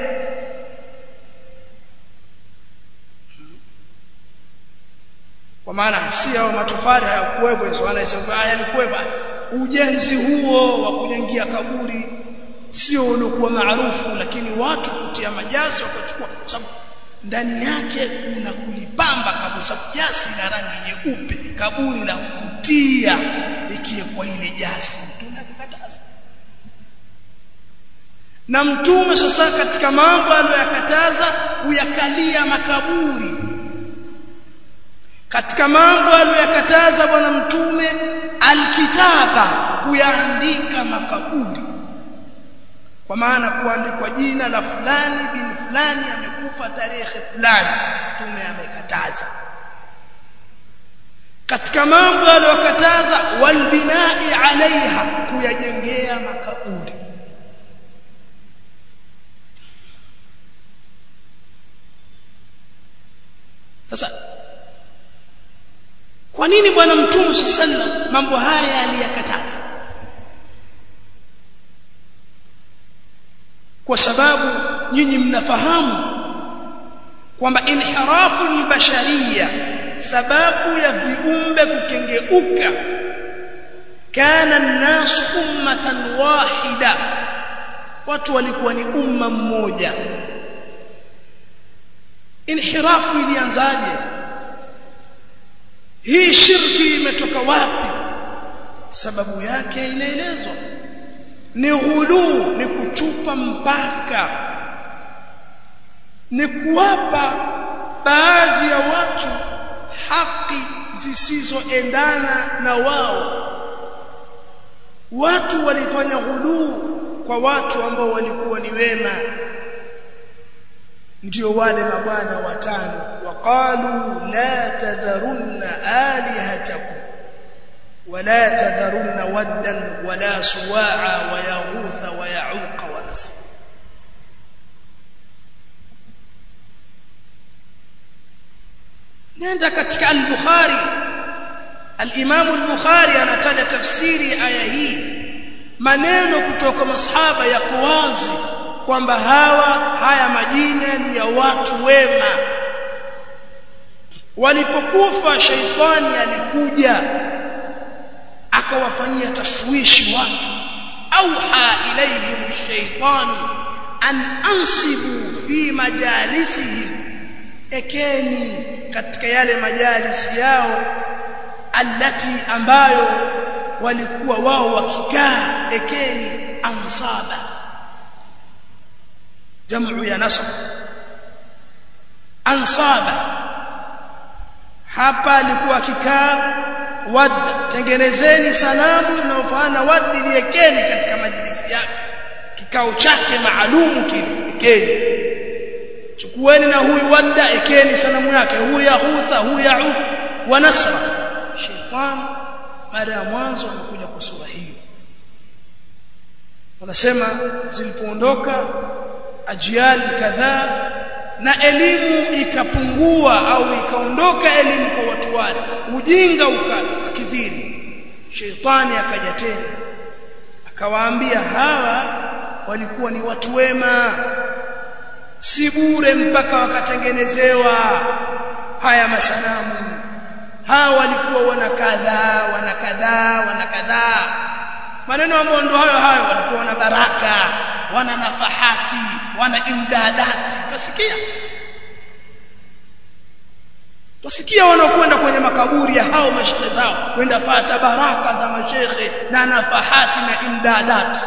A: Kwa maana si hao matofali hayakuwepo, hizo wanasema yalikuwepo. Ujenzi huo wa kujengia kaburi sio uliokuwa maarufu, lakini watu kutia majazi wakachukua, sababu ndani yake kuna kulipamba kaburi, sababu jasi la rangi nyeupe, kaburi la kutia ikiwekwa ile jasi. Mtume akakataza. Na mtume sasa katika mambo aliyokataza kuyakalia makaburi, katika mambo aliyokataza bwana mtume alkitaba, kuyaandika makaburi, kwa maana kuandikwa jina la fulani bin fulani amekufa tarehe fulani. Mtume amekataza. Katika mambo aliyokataza walbinai alaiha, kuyajengea makaburi. Sasa kwa nini bwana mtume sallallahu alaihi wasallam mambo haya aliyakataza? Kwa sababu nyinyi mnafahamu kwamba inhirafu albashariya, sababu ya viumbe kukengeuka, kana an-nas ummatan wahida, watu walikuwa ni umma mmoja. Inhirafu ilianzaje? Hii shirki imetoka wapi? Sababu yake inaelezwa ni ghulu, ni kuchupa mpaka. ni kuwapa baadhi ya watu haki zisizoendana na wao. Watu walifanya ghuluu kwa watu ambao walikuwa ni wema, ndio wale mabwana watano. Waqalu la tadharunna alihatakum wala tadharunna waddan wala suwa'a wa yaghutha wa ya'uqa wa nasr. nenda katika al-Bukhari, al-Imam al-Bukhari anataja tafsiri aya hii, maneno kutoka masahaba yako wazi kwamba hawa haya majina ni ya watu wema. Walipokufa shaitani alikuja akawafanyia tashwishi watu. Auha ilayhim ash-shaytanu an ansibu fi majalisihim, ekeni katika yale majalisi yao allati ambayo walikuwa wao wakikaa, ekeni ansaba, jamu ya nasab. Ansaba hapa alikuwa akikaa wad, tengenezeni sanamu inayofanana wad, liekeni katika majlisi yake, kikao chake maalumu kile, ekeni. Chukueni na huyu wadda, ekeni sanamu yake, huyu yahutha, huyu ya'uq wa nasra. Shaytan mara ya mwanzo amekuja kwa sura hiyo. Wanasema zilipoondoka ajyal kadhaa na elimu ikapungua au ikaondoka elimu kwa watu wale, ujinga ukakithiri, Shaytani akaja tena akawaambia hawa walikuwa ni watu wema, si bure mpaka wakatengenezewa haya masanamu. Hawa walikuwa wana kadhaa wana kadhaa wana kadhaa, maneno ambayo ndio hayo hayo. Walikuwa wana baraka, wana nafahati, wana imdadati. Tusikia tusikia wanakwenda kwenye makaburi ya hao mashehe zao kwenda fata baraka za mashehe na nafahati na imdadati.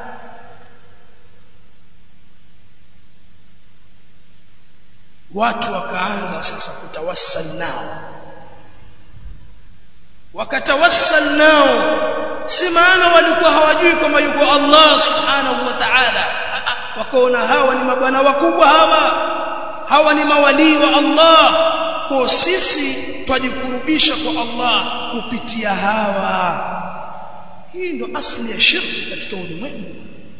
A: Watu wakaanza sasa kutawassal nao, wakatawassal nao. Si maana walikuwa hawajui kama yuko Allah subhanahu wa ta'ala, wakaona hawa ni mabwana wakubwa, hawa hawa ni mawali wa Allah, kwa sisi twajikurubisha kwa Allah kupitia hawa. Hii ndo asli ya shirki katika ulimwengu,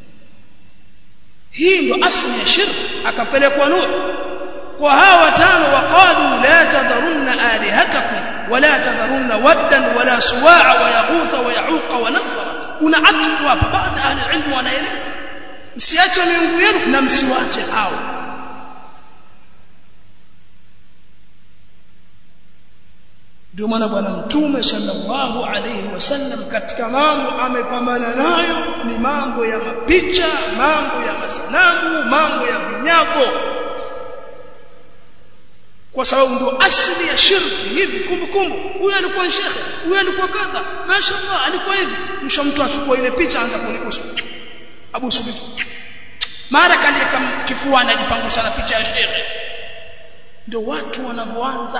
A: hii ndo asli ya shirki. Akapelekwa Nuh kwa hawa watano, waqalu la tadharunna alihatakum wala tadharunna waddan wala suwa'a wa yaghutha wa ya'uqa wa nasra. Kuna atfu hapa, baadhi ya ahli ilmu wanaeleza msiache miungu yenu na msiwache hao. Ndio maana bwana Mtume sallallahu alayhi wasallam katika mambo amepambana nayo ni mambo ya mapicha, mambo ya masanamu, mambo ya vinyago, kwa sababu ndio asili ya shirki. Hivi kumbukumbu, huyu alikuwa shekhe, huyu alikuwa kadha, mashaallah alikuwa hivi, msha mtu achukua ile picha anza kunikusu Abu Subit, mara kalieka kifuani ajipangusa na picha ya shekhe. Ndio watu wanavyoanza.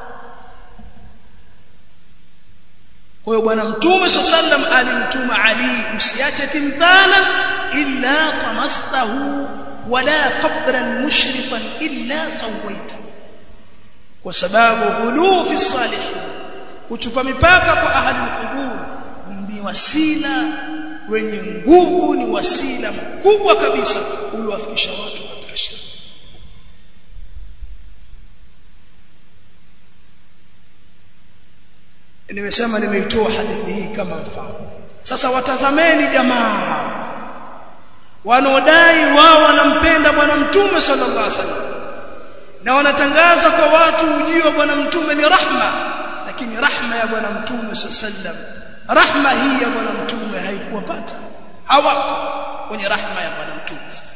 A: Kwa hiyo bwana Mtume sallam alimtuma Ali, usiache timthalan illa tamastahu wala qabran mushrifan illa sawaita, kwa sababu ghuluu fi salihin, kuchupa mipaka kwa ahli al-qubur, ni wasila wenye nguvu, ni wasila mkubwa kabisa uliowafikisha watu katika shirki. Nimesema nimeitoa hadithi hii kama mfano. Sasa watazameni jamaa wanaodai wao wanampenda bwana Mtume sallallahu alaihi wasallam na wanatangaza kwa watu ujio wa bwana Mtume ni rahma, lakini rahma ya bwana Mtume sallallahu alaihi wasallam, rahma hii ya bwana Mtume haikuwapata, hawako kwenye rahma ya bwana Mtume. Sasa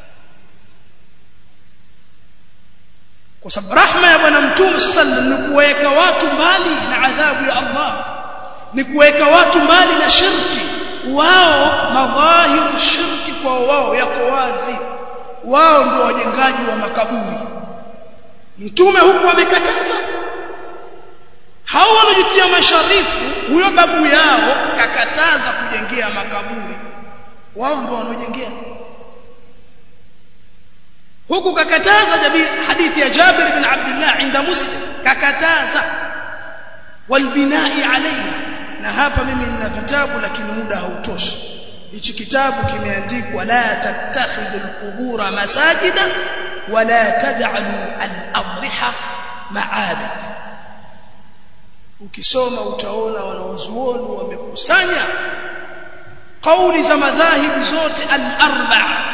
A: kwa sababu rahma ya bwana Mtume sallallahu alaihi wasallam ni kuweka watu mbali na adhabu ya Allah, ni kuweka watu mbali na shirki. Wao madhahiru shirki kwa wao yako wazi, wao ndio wajengaji wa makaburi, mtume huku amekataza. Hao wanajitia masharifu, huyo babu yao kakataza kujengea makaburi, wao ndio wanojengea. Huku kakataza Jabir, hadithi ya Jabir ibn Abdullah inda Muslim, kakataza walbinai alayha. Na hapa mimi nina vitabu lakini muda hautoshi. Hichi kitabu kimeandikwa la tattakhidul qubura masajida wala taj'alu al-adriha ma'abid. Ukisoma utaona wanawazuoni wamekusanya kauli za madhahibu zote al-arba'a,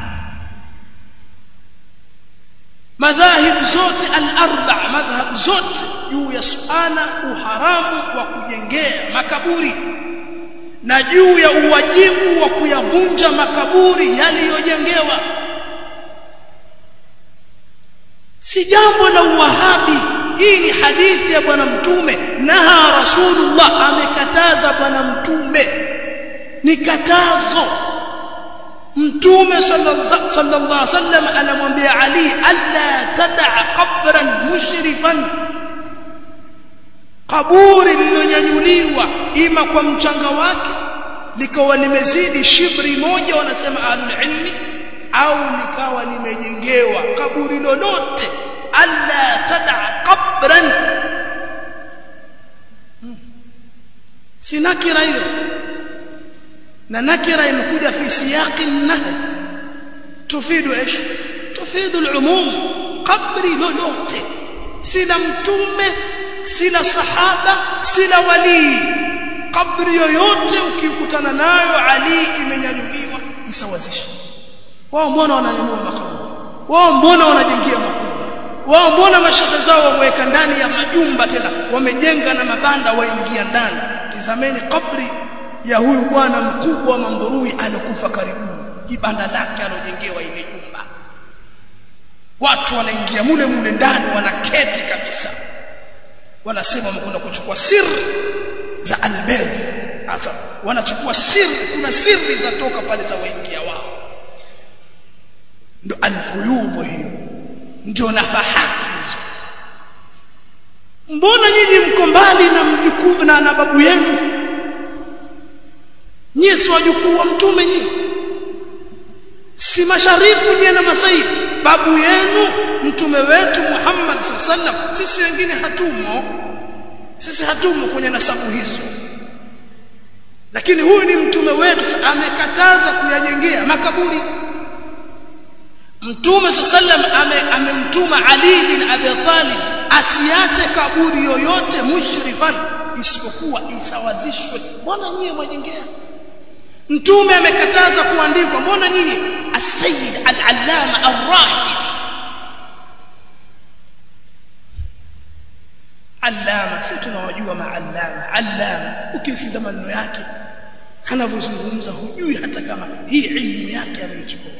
A: madhahibu zote al-arba'a, madhhabu zote juu ya suala uharamu wa kujengea makaburi na juu ya uwajibu wa kuyavunja makaburi yaliyojengewa. Si jambo la uwahabi. Hii ni hadithi ya bwana mtume, naha rasulullah, amekataza bwana mtume, ni katazo. Mtume sallallahu alaihi wasallam anamwambia Ali, alla tad'a qabran mushrifan, kaburi lilonyanyuliwa ima kwa mchanga wake likawa limezidi shibri moja, wanasema ahlul ilmi, au likawa limejengewa kaburi lolote, alla tad'a qabran. hmm. si nakira hiyo, na nakira imekuja fi siyaqi an-nahy tufidu ايش tufidu al-umum. kabri lolote, sila mtume, sila sahaba, sila wali, kabri yoyote ukikutana nayo Ali imenyanyuliwa, isawazisha. Wao mbona wananyanyua makaburi? Wao mbona wanajengia makubwa? Wao mbona mashehe zao wameweka ndani ya majumba, tena wamejenga na mabanda waingia ndani? Tizameni kabri ya huyu bwana mkubwa wa Mamburui alikufa karibuni, ibanda lake alojengewa ile jumba, watu wanaingia mule mule ndani, wanaketi kabisa, wanasema wamekwenda kuchukua siri za albayt. Sasa wanachukua siri, kuna siri za toka pale za waingia wao, ndo alfuyubu hiyo, ndio nafahati hizo. Mbona nyinyi mko mbali na mjukuu na na babu yenu? Nyinyi si wajukuu wa mtume, nyinyi si masharifu nyinyi na masaidi. Babu yenu mtume wetu Muhammad sallallahu alaihi wasallam, sisi wengine hatumo, sisi hatumo kwenye nasabu hizo, lakini huyu ni mtume wetu, amekataza kuyajengea makaburi. Mtume sallallahu alaihi wasallam amemtuma Ali bin Abi Talib asiache kaburi yoyote mushrifan isipokuwa isawazishwe. Mbona nyinyi mwajengea? Mtume amekataza kuandikwa, mbona nyinyi? As-Sayyid al-Allama ar-Rahili, allama, si tunawajua maallama. Allama ukisikiza maneno yake anavyozungumza hujui hata kama hii ilmu yake ameichukua.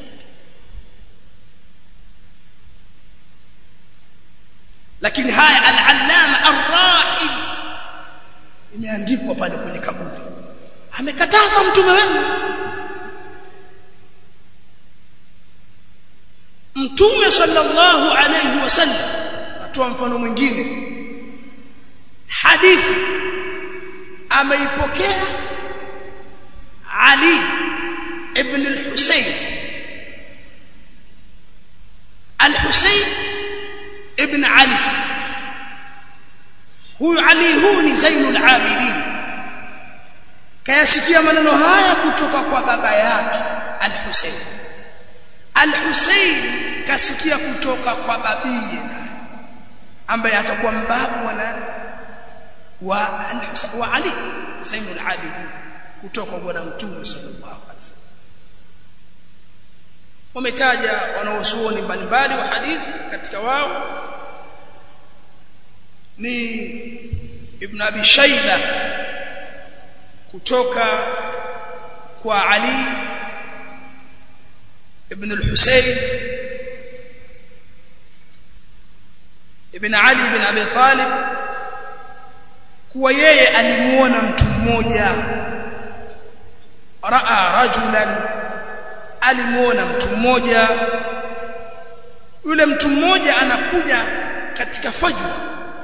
A: Lakini haya al-Allama ar-Rahili imeandikwa pale kwenye kaburi. Amekataza mtume wenu. Mtume sallallahu alayhi wasallam atoa mfano mwingine. Hadithi ameipokea Ali ibn al-Husayn. Al-Husayn ibn Ali, huyu Ali huyu ni Zainul Abidin, kayasikia maneno haya kutoka kwa baba yake Al-Husayn. Al-Husayn kasikia kutoka kwa babiye ambaye atakuwa mbabu wa nani? Wa Al-Husayn wa Ali Zainul Abidin, kutoka kwa bwana mtume sallallahu alaihi wasallam. Wametaja wanaosuoni mbalimbali wa hadithi, katika wao ni Ibn Abi Shayba kutoka kwa Ali ibn al-Husayn ibn Ali ibn Abi Talib, kuwa yeye alimuona mtu mmoja, raa rajulan, alimuona mtu mmoja. Yule mtu mmoja anakuja katika fajr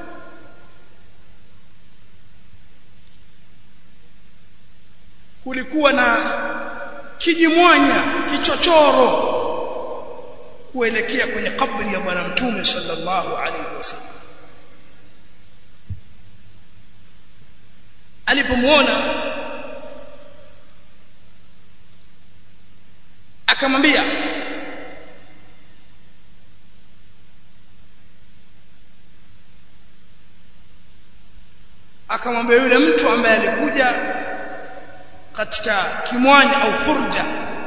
A: kulikuwa na kijimwanya kichochoro kuelekea kwenye kabri ya bwana mtume sallallahu alaihi wasallam. Alipomuona akamwambia akamwambia yule mtu ambaye alikuja katika kimwanya au furja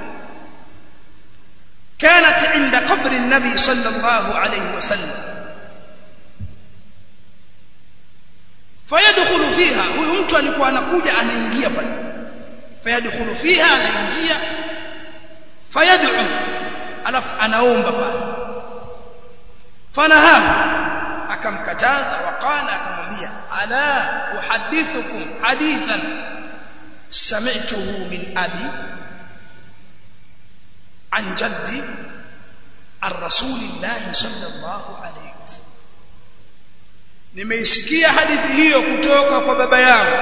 A: كانت عند قبر النبي صلى الله عليه وسلم فيدخل فيها huyo mtu alikuwa anakuja anaingia pale fayadkhulu fiha anaingia fayad'u alaf anaomba pale fanaha akamkataza waqala akamwambia ala uhaddithukum hadithan sami'tuhu min abi عن جدي عن رسول الله صلى الله عليه وسلم nimeisikia hadithi hiyo kutoka kwa baba yangu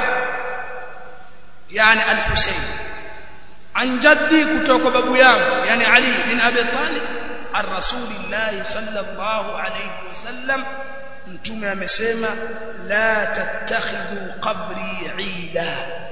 A: yani al-Husayn an jaddi kutoka kwa babu yangu yani Ali bin Abi Talib an Rasulillah sallallahu alayhi wasallam mtume amesema la tattakhidhu qabri 'ida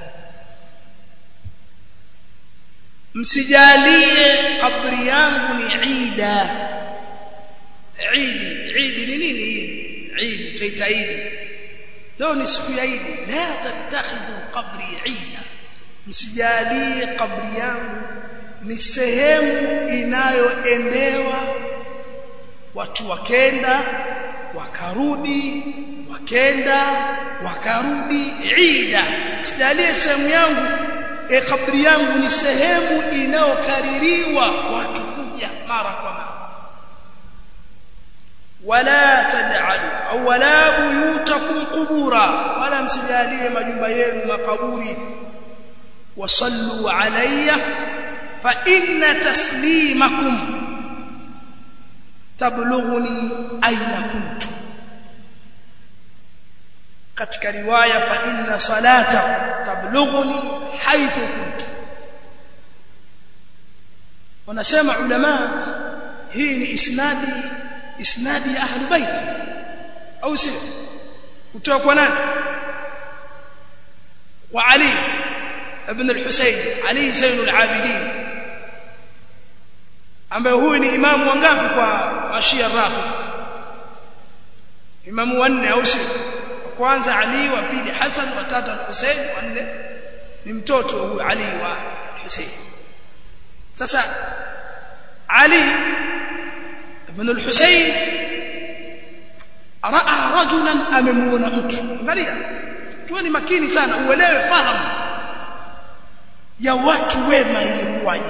A: msijalie kabri yangu ni ida idi idi ni nini idi tuita idi leo ni siku ya idi la tattakhidhu qabri ida msijalie kabri yangu ni sehemu inayoendewa watu wakenda wakarudi wakenda wakarudi ida msijalie sehemu yangu e kabri yangu ni sehemu inayokaririwa watu kuja mara kwa mara wala taj'alu au wala buyutakum qubura wala msijalie majumba yenu makaburi wasallu alayya fa inna taslimakum tablughuni aina kuntu katika riwaya fa inna salata tablughuni haithu kuntu wanasema ulama hii ni isnadi isnadi ya ahlul bait au sio kutoka kwa nani wa Ali ibn al-Husayn Ali Zainul Abidin ambaye huyu ni imamu wangapi kwa Mashia Rafidh imamu wanne au sio kwanza Ali wa pili Hassan wa tatu al-Husayn wa nne ni mtoto huyu Ali wa Hussein sasa Ali ibn al-Husayn raa rajulan amemwona mtu angalia tuweni makini sana uelewe fahamu ya watu wema ilikuwaje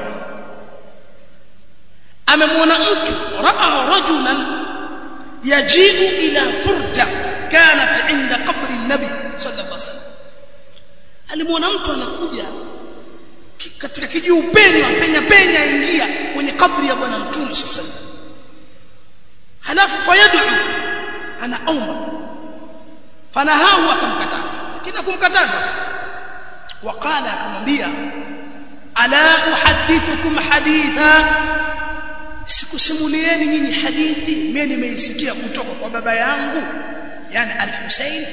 A: amemwona mtu raa rajulan yaji'u ila furja kanat inda qabri an-nabi sallallahu alaihi wasallam alimwona mtu anakuja katika kijiupenya penya penya ingia kwenye kabri ya bwana mtume sallallahu alaihi wasallam halafu fayad'u anaomba fanahahu akamkataza lakini akumkataza tu waqala akamwambia ala uhaddithukum haditha sikusimulieni nyinyi hadithi mimi nimeisikia kutoka kwa baba yangu yani al-Husayn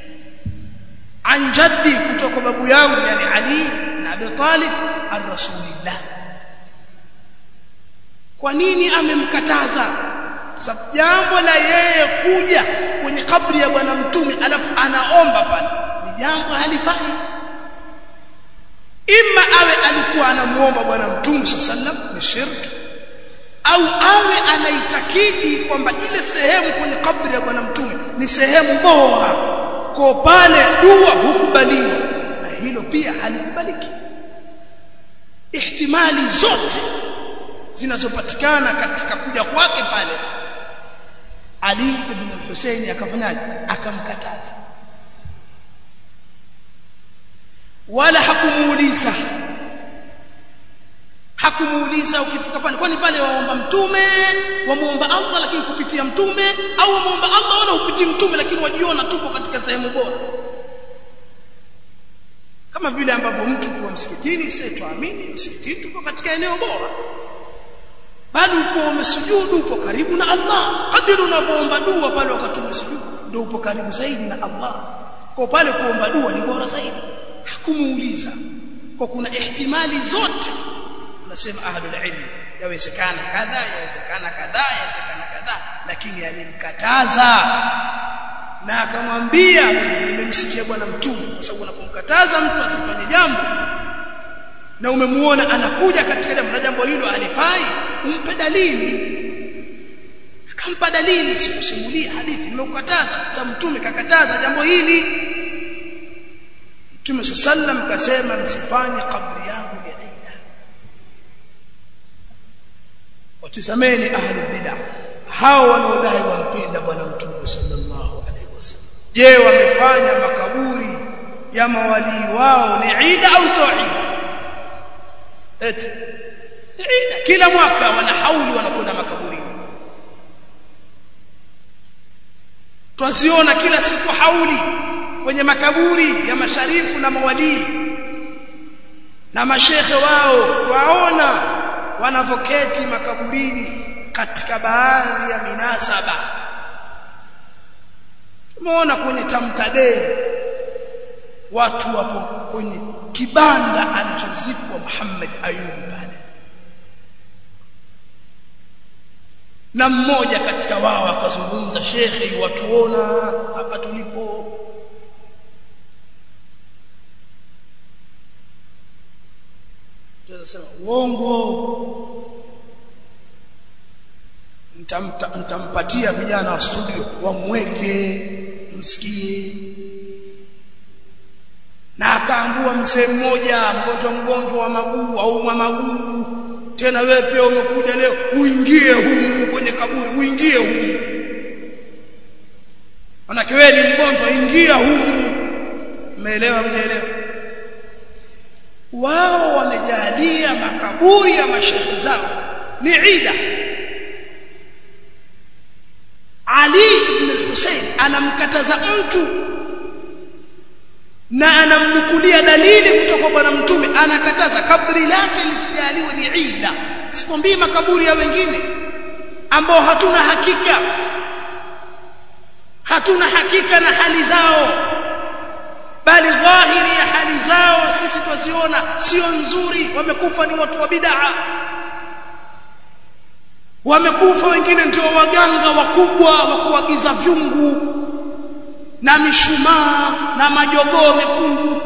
A: an jaddi kutoka babu yangu yani Ali ibn Abi Talib ar-Rasulillah kwa nini amemkataza sababu jambo la yeye kuja kwenye kabri ya bwana mtume alafu anaomba pale ni jambo halifai imma awe alikuwa anamuomba bwana mtume sallam ni shirki au awe anaitakidi kwamba ile sehemu kwenye kabri ya bwana mtume ni sehemu bora kwa pale dua hukubaliwa na hilo pia halikubaliki ihtimali zote zinazopatikana katika kuja kwake pale Ali ibn al-Husayn akafanyaje akamkataza wala hakumuuliza hakumuuliza ukifika pale kwani pale waomba mtume wamuomba Allah lakini kupitia mtume au wamuomba Allah wala upitii mtume lakini wajiona tupo katika sehemu bora kama vile ambapo mtu kwa msikitini sisi tuamini msikitini tupo katika eneo bora bali upo umesujudu upo karibu na Allah kadiri unapoomba dua pale wakati umesujudu ndio upo karibu zaidi na Allah kwa pale kuomba dua ni bora zaidi hakumuuliza kwa kuna ihtimali zote nasema ahlul ilm yawezekana kadha yawezekana kadha yawezekana kadha lakini alimkataza na akamwambia nimemsikia bwana mtume kwa sababu unapomkataza mtu asifanye jambo na umemuona anakuja katika jambo na jambo hilo alifai umpe dalili akampa dalili sikusimulia hadithi nimekukataza za mtume kakataza jambo hili mtume sallam kasema msifanye kabri yangu ni aida watizameni ahlul bid'ah hao wanaodai wampenda bwana mtume sallallahu alaihi wasallam je wamefanya makaburi ya mawali wao ni ida au sio ida eti ida kila mwaka wana hauli wanakwenda makaburini tuziona kila siku hauli kwenye makaburi ya masharifu na mawali na mashehe wao tuwaona wanavoketi makaburini katika baadhi ya minasaba tumeona kwenye tamtade watu wapo kwenye kibanda alichozikwa Muhammad Ayub pale na mmoja katika wao akazungumza shekhe watuona hapa tulipo tunasema uongo nitampatia vijana wa studio wamweke msikie na akaambua mzee mmoja mgonjwa mgonjwa wa maguu au wa maguu tena wewe pia umekuja leo uingie humu kwenye kaburi uingie humu manake wewe ni mgonjwa ingia humu umeelewa mnaelewa wao wamejalia makaburi ya mashehe zao ni ida Ali ibn al-Husayn anamkataza mtu na anamnukulia dalili kutoka kwa bwana mtume anakataza kaburi lake lisijaliwe ni ida sikwambii makaburi ya wengine ambao hatuna hakika hatuna hakika na hali zao bali dhahiri ya hali zao sisi tuziona sio nzuri wamekufa ni watu wa bid'a wamekufa wengine ndio waganga wakubwa wa kuagiza vyungu na mishumaa na majogoo mekundu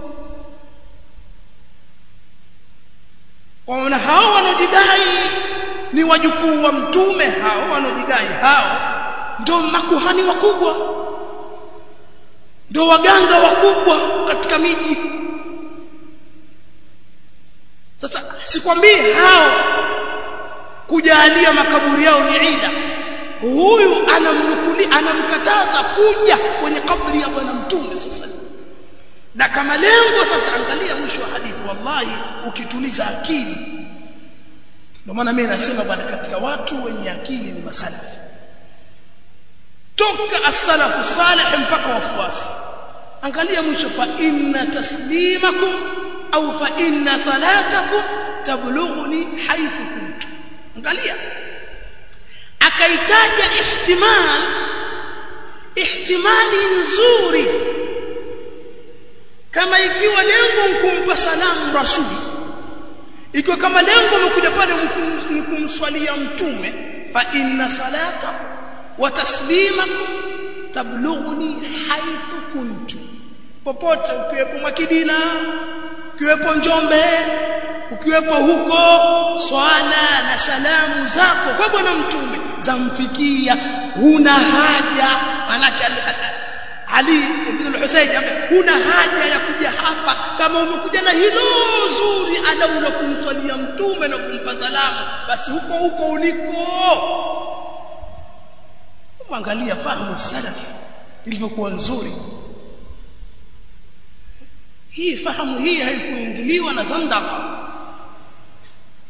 A: wana hao wanajidai ni wajukuu wa mtume hao wanajidai hao ndio makuhani wakubwa ndio waganga wakubwa katika miji sasa sikwambii hao kujalia makaburi yao ni ida huyu anamnukuli anamkataza kuja kwenye kaburi ya bwana mtume sasa na kama lengo sasa angalia mwisho wa hadithi wallahi ukituliza akili ndio maana mimi nasema bwana katika watu wenye akili ni masalafi toka as-salafu salih mpaka wafuasi angalia mwisho fa inna taslimakum au fa inna salatakum tablughuni haythu kuntu angalia akaitaja ihtimal ihtimali nzuri kama ikiwa lengo kumpa salamu rasuli ikiwa kama lengo umekuja pale kumswalia mtume fa inna salata wa taslimakum tablughuni haythu kuntu popote ukiwepo Makidina ukiwepo Njombe ukiwepo huko swala na salamu zako kwa bwana mtume zamfikia huna haja manake Ali ibn al-Husayn huna haja ya kuja hapa kama umekuja na hilo zuri adaula kumswalia mtume na kumpa salamu basi huko huko uliko angalia fahamu salaf ilivyokuwa nzuri hii fahamu hii haikuingiliwa na zandaka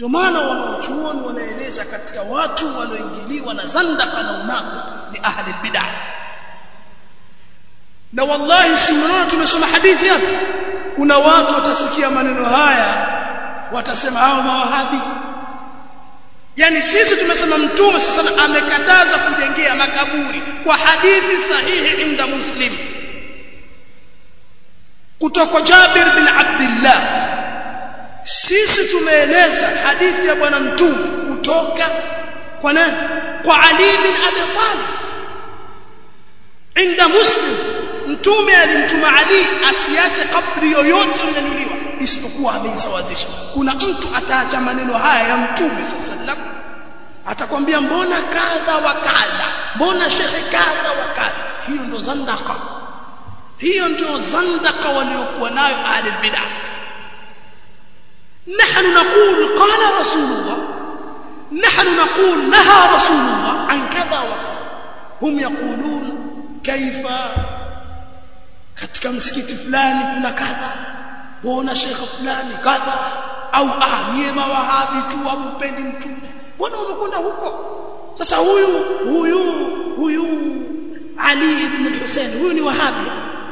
A: ndio maana wanawachuoni wanaeleza katika watu walioingiliwa na zandaka na unafiki ni ahli bid'ah. Na wallahi simona tumesoma hadithi hapa, kuna watu watasikia maneno haya watasema hao mawahabi. Yani sisi tumesema mtume sasa amekataza kujengea makaburi kwa hadithi sahihi inda Muslim kutoka Jabir bin Abdullah. Sisi tumeeleza hadithi ya bwana mtume kutoka kwa nani? Kwa Ali bin Abi Talib inda Muslim. Mtume alimtuma Ali asiache kabri yoyote inyanyuliwa isipokuwa ameisawazisha. Kuna mtu ataacha maneno haya ya mtume sallallahu alaihi wasallam atakwambia mbona kadha wa kadha, mbona shekhe kadha wa kadha. Hiyo ndo zandaka, hiyo ndio zandaka waliokuwa nayo ahli bid'ah. نحن نقول قال رسول الله، نحن نقول نهى رسول الله عن كذا وكذا. هم يقولون كيف katika msikiti fulani kuna kadha, waona shekhe fulani kadha, au ah nyie mawahabi tu wampendi mtume, mbona umekwenda huko? Sasa huyu huyu huyu Ali ibn al-Husayn huyu ni wahabi.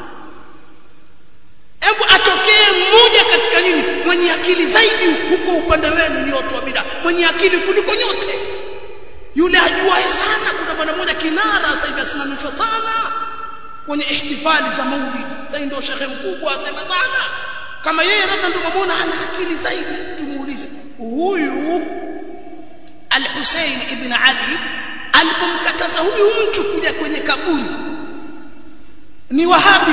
A: Hebu atokee mmoja katika nyinyi mwenye akili zaidi huko upande wenu ni watu wa bid'a, mwenye akili kuliko nyote, yule ajuaye sana. Kuna bwana mmoja kinara sasa hivi asimamishwa sana kwenye ihtifali za Maulid, sasa ndio shekhe mkubwa asema sana. Kama yeye labda ndio muone ana akili zaidi, tumuulize huyu Al-Husayn ibn Ali alipomkataza huyu mtu kuja kwenye kaburi, ni wahabi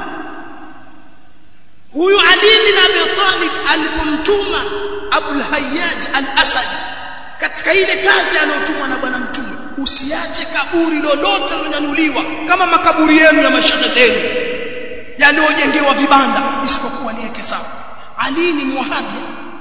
A: huyu. Ali bin Abi Talib alipomtuma Abu al-Hayyaj al-Asadi katika ile kazi aliyotumwa na bwana mtume, usiache kaburi lolote lilonyanyuliwa kama makaburi yenu ya mashehe zenu yaliyojengewa vibanda, isipokuwa niweke sawa. Ali ni muwahabi.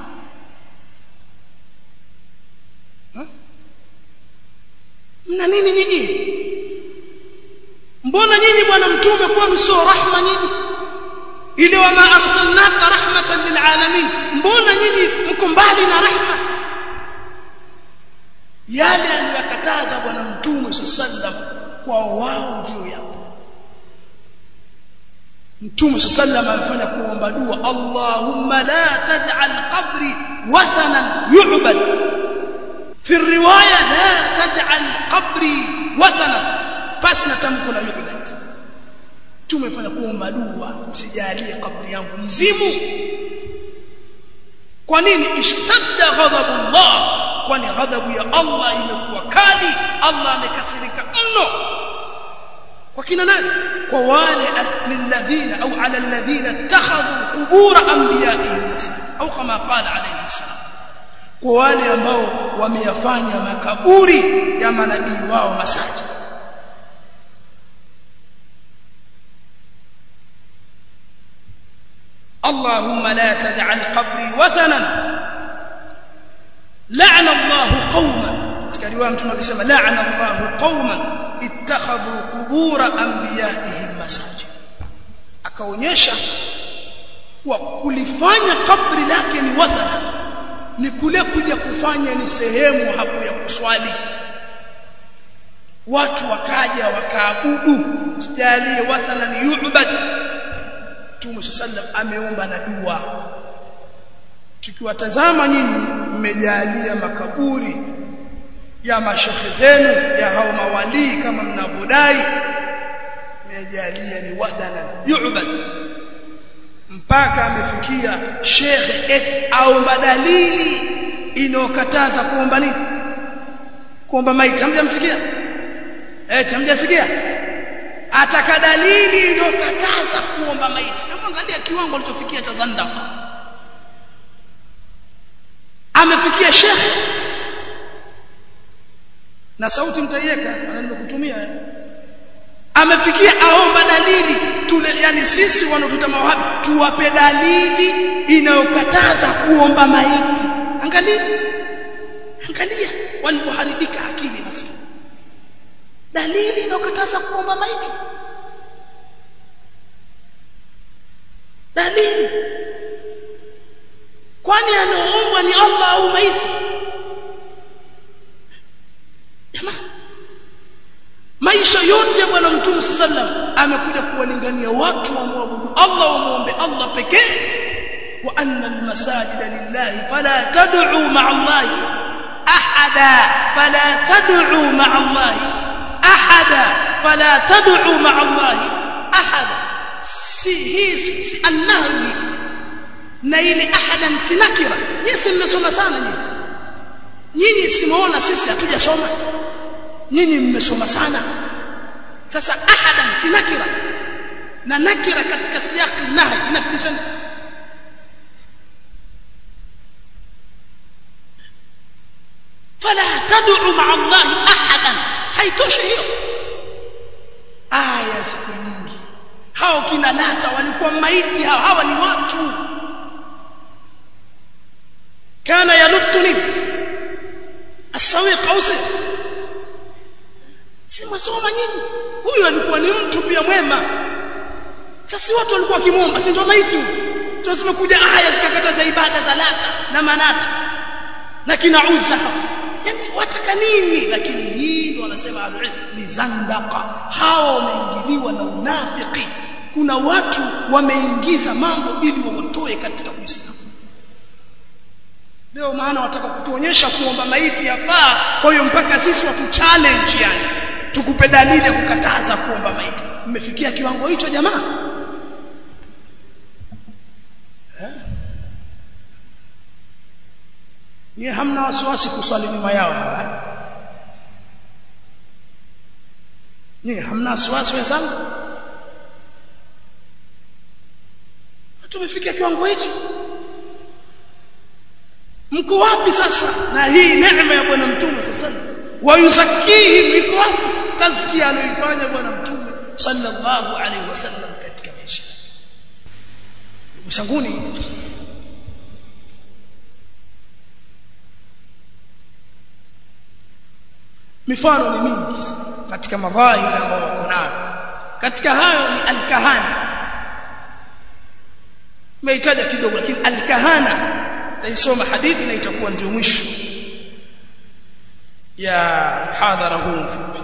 A: Mna nini nyinyi? Mbona nyinyi bwana mtume kwenu sio rahma nyinyi? Ile wama arsalnaka rahmatan lil alamin, mbona nyinyi mko mbali na rahma? Yale aliyokataza bwana mtume sallam kwa wao ndio yapo. Mtume sallam amefanya kuomba dua, Allahumma la taj'al qabri wathanan yu'bad. Fi riwaya la taj'al qabri wathanan, basi natamko la yu'bad. Tumefanya kuomba dua, usijalie kabri yangu mzimu. Kwa nini? Ishtadda ghadabullah, kwani ghadhabu ya Allah imekuwa kali, Allah amekasirika mno. Kwa kina nani? Kwa wale lilladhina au ala alladhina ittakhadhu qubur anbiya'ihim au kama qala alayhi salatu wasallam, kwa wale ambao wameyafanya makaburi ya manabii wao masajid. Allahumma la taj'al qabri wathanan la'ana Allahu qauman, katika riwaya mtume akisema la'ana Allahu qauman ittakhadhu qubur anbiya'ihim masajid. Akaonyesha kuwa kulifanya kabri lake ni wathana, ni kule kuja kufanya ni sehemu hapo ya kuswali, watu wakaja wakaabudu. Sijalie wathana ni yu'bad. Mtume sallam ameomba na dua. Tukiwatazama nyinyi mmejalia makaburi ya mashekhe zenu ya hao mawali kama mnavodai, mmejalia ni wathana yu'bad, mpaka amefikia shekhe eti au madalili inokataza kuomba nini? Kuomba maiti. Hamjamsikia? Eti hamjasikia? Ataka dalili inokataza kuomba maiti. Angalia kiwango alichofikia cha zandaka. Amefikia shekhe na sauti mtaiweka na nimekutumia, amefikia aomba dalili tule. Yani sisi wanaotuta mawahabi tuwape dalili inayokataza kuomba maiti. Angalia, angalia walipoharibika akili maskini. Dalili inayokataza kuomba maiti, dalili. kwani anaoombwa ni Allah au maiti? Jamaa, maisha yote ya bwana mtume sallam amekuja kuwalingania watu waabudu Allah, wamuombe Allah pekee. wa anna almasajida lillahi fala tad'u ma'a Allah ahada fala tad'u ma'a Allah ahada fala tad'u ma'a Allah ahada. si hii si, si annahi na ile ahadan si nakira. Nyinyi mmesoma sana nyinyi. Nyinyi simuona sisi hatujasoma. Nyinyi mmesoma sana. Sasa ahadan si nakira. Na nakira katika siyaki nahi inafundisha fala tad'u ma'a Allah ahadan. Haitoshi hiyo. Aya siku nyingi. Hao kina Lata walikuwa maiti, hao hawa ni watu. Kana yalutuni asawi qausi. Si masoma nyinyi. Huyu alikuwa ni mtu pia mwema. Sasa watu walikuwa kimuomba, si ndio maiti? Tunazimekuja aya zikakataza ibada za Lata na Manata na kina Uzza. Yani wataka nini? Lakini hii ndio wanasema al-ilm ni zandaqa. Hao wameingiliwa na unafiki. Kuna watu wameingiza mambo ili wawatoe katika Uislamu. Leo maana wataka kutuonyesha kuomba maiti yafaa, kwa hiyo mpaka sisi watu challenge, yani tukupe dalili ya kukataza kuomba maiti. Mmefikia kiwango hicho jamaa? Eh? Ni hamna wasiwasi kuswali nyuma yao hawa? Ni hamna wasiwasi wenzangu? Tumefikia kiwango hichi? Mko wapi sasa na hii neema ya bwana mtume sasa? Wa yuzakihi, mko wapi tazkia aliyofanya bwana mtume sallallahu alaihi wasallam katika maisha? Ndugu zanguni, mifano ni mingi katika madhahiri ambayo wako nayo. Katika hayo ni al-kahana. Meitaja kidogo, lakini al-kahana taisoma hadithi na itakuwa ndio mwisho ya hadhara huu mfupi.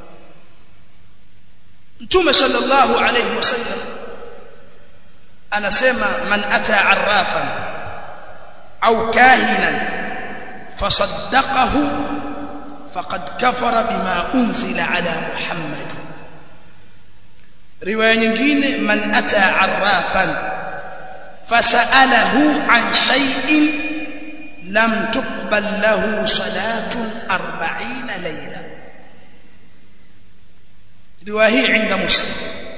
A: Mtume sallallahu alayhi wasallam anasema, man ata arrafan au kahinan fasaddaqahu faqad kafara bima unzila ala Muhammad. Riwaya nyingine, man ata arrafan fasalahu an shay'in lam tuqbal lahu salatun arba'ina layla. Riwaya hii inda Muslim.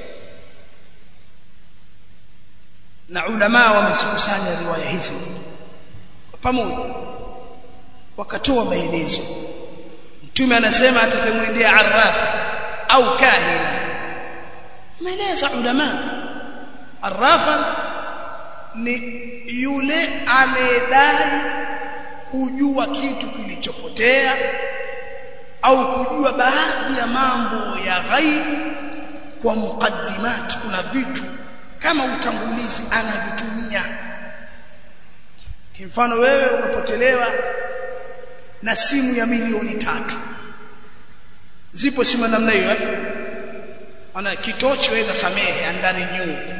A: Na ulama wamekusanya riwaya hizi pamoja wakatoa maelezo. Mtume anasema atakayemwendea arraf au kahina, maeleza ulama. Arrafa ni yule anayedai kujua kitu kilichopotea au kujua baadhi ya mambo ya ghaibu kwa mukaddimat. Kuna vitu kama utangulizi anavitumia. Kwa mfano, wewe umepotelewa na simu ya milioni tatu. Zipo simu namna hiyo, ana kitochi waweza samehe andani nyutu.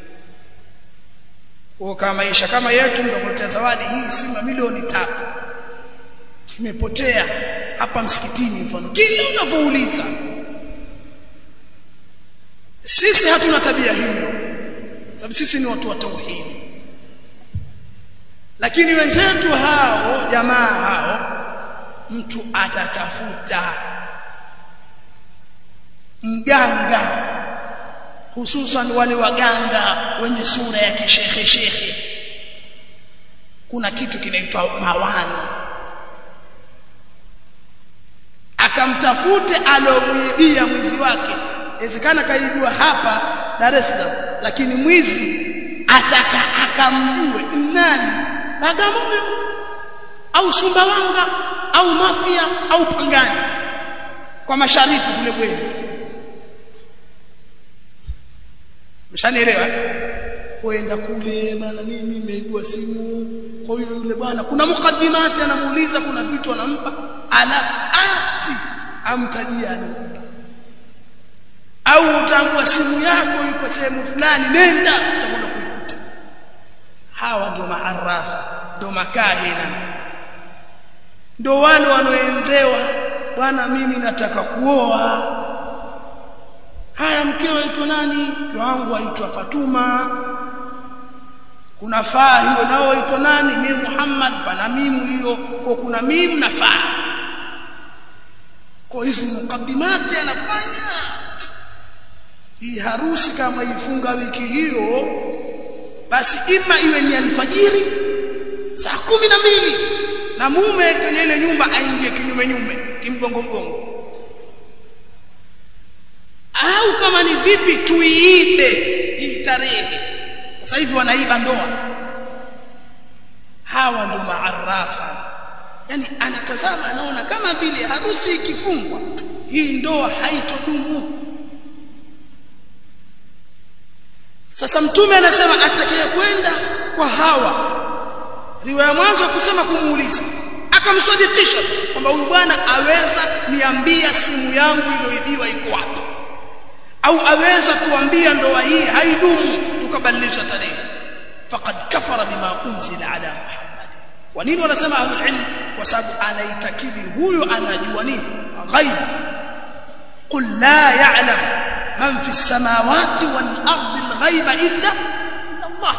A: Kwa kama maisha kama yetu ndio kuletea zawadi hii simu ya milioni tatu imepotea hapa msikitini, mfano kila unavouliza. Sisi hatuna tabia hiyo, sababu sisi ni watu wa tauhidi. Lakini wenzetu hao, jamaa hao, mtu atatafuta mganga, hususan wale waganga wenye sura ya kishehe shehe. Kuna kitu kinaitwa mawani. Akamtafute alomwibia mwizi wake. Inawezekana kaibua hapa Dar es Salaam, lakini mwizi ataka akamjue nani, Bagamoyo au Sumbawanga au Mafia au Pangani kwa masharifu kule kwenu. Mshanielewa? Kwenda kule, bana mimi nimeibua simu kwa hiyo yule bwana kuna mukaddimati anamuuliza, kuna vitu anampa, alafu ati amtajia anampa. Au utambua simu yako iko sehemu fulani, nenda utakwenda kuikuta. Hawa ndio maarafa, ndio makahina, ndio wale wanaoendewa, bwana mimi nataka kuoa. Haya, mkeo aitwa nani? Mke wangu aitwa Fatuma. Kuna faa hiyo, nao aitwa nani? Mimi Muhammad. Pana mimu hiyo, kwa kuna mimu na faa. Kwa hizo mukaddimati anafanya. Hii harusi kama ifunga wiki hiyo, basi ima iwe ni alfajiri saa kumi na mbili na mume kwenye ile nyumba aingie kinyume nyume, kimgongo mgongo. Au kama ni vipi tuiibe hii tarehe. Sasa hivi wanaiba ndoa. Hawa ndio maarafa. Yaani anatazama anaona kama vile harusi ikifungwa hii ndoa haitodumu. Sasa Mtume anasema atakaye kwenda kwa hawa, riwaya mwanzo kusema kumuuliza, akamswadikisha tu kwamba huyu bwana aweza niambia simu yangu iliyoibiwa iko wapi, au aweza tuambia ndoa hii haidumu tukabadilisha tarehe, faqad kafara bima unzila ala Muhammad. Kwa nini wanasema ahlul ilm? Kwa sababu anaitakidi huyu anajua nini? Ghaib. Qul la ya'lam man fi as-samawati wal ardi al-ghaiba illa Allah.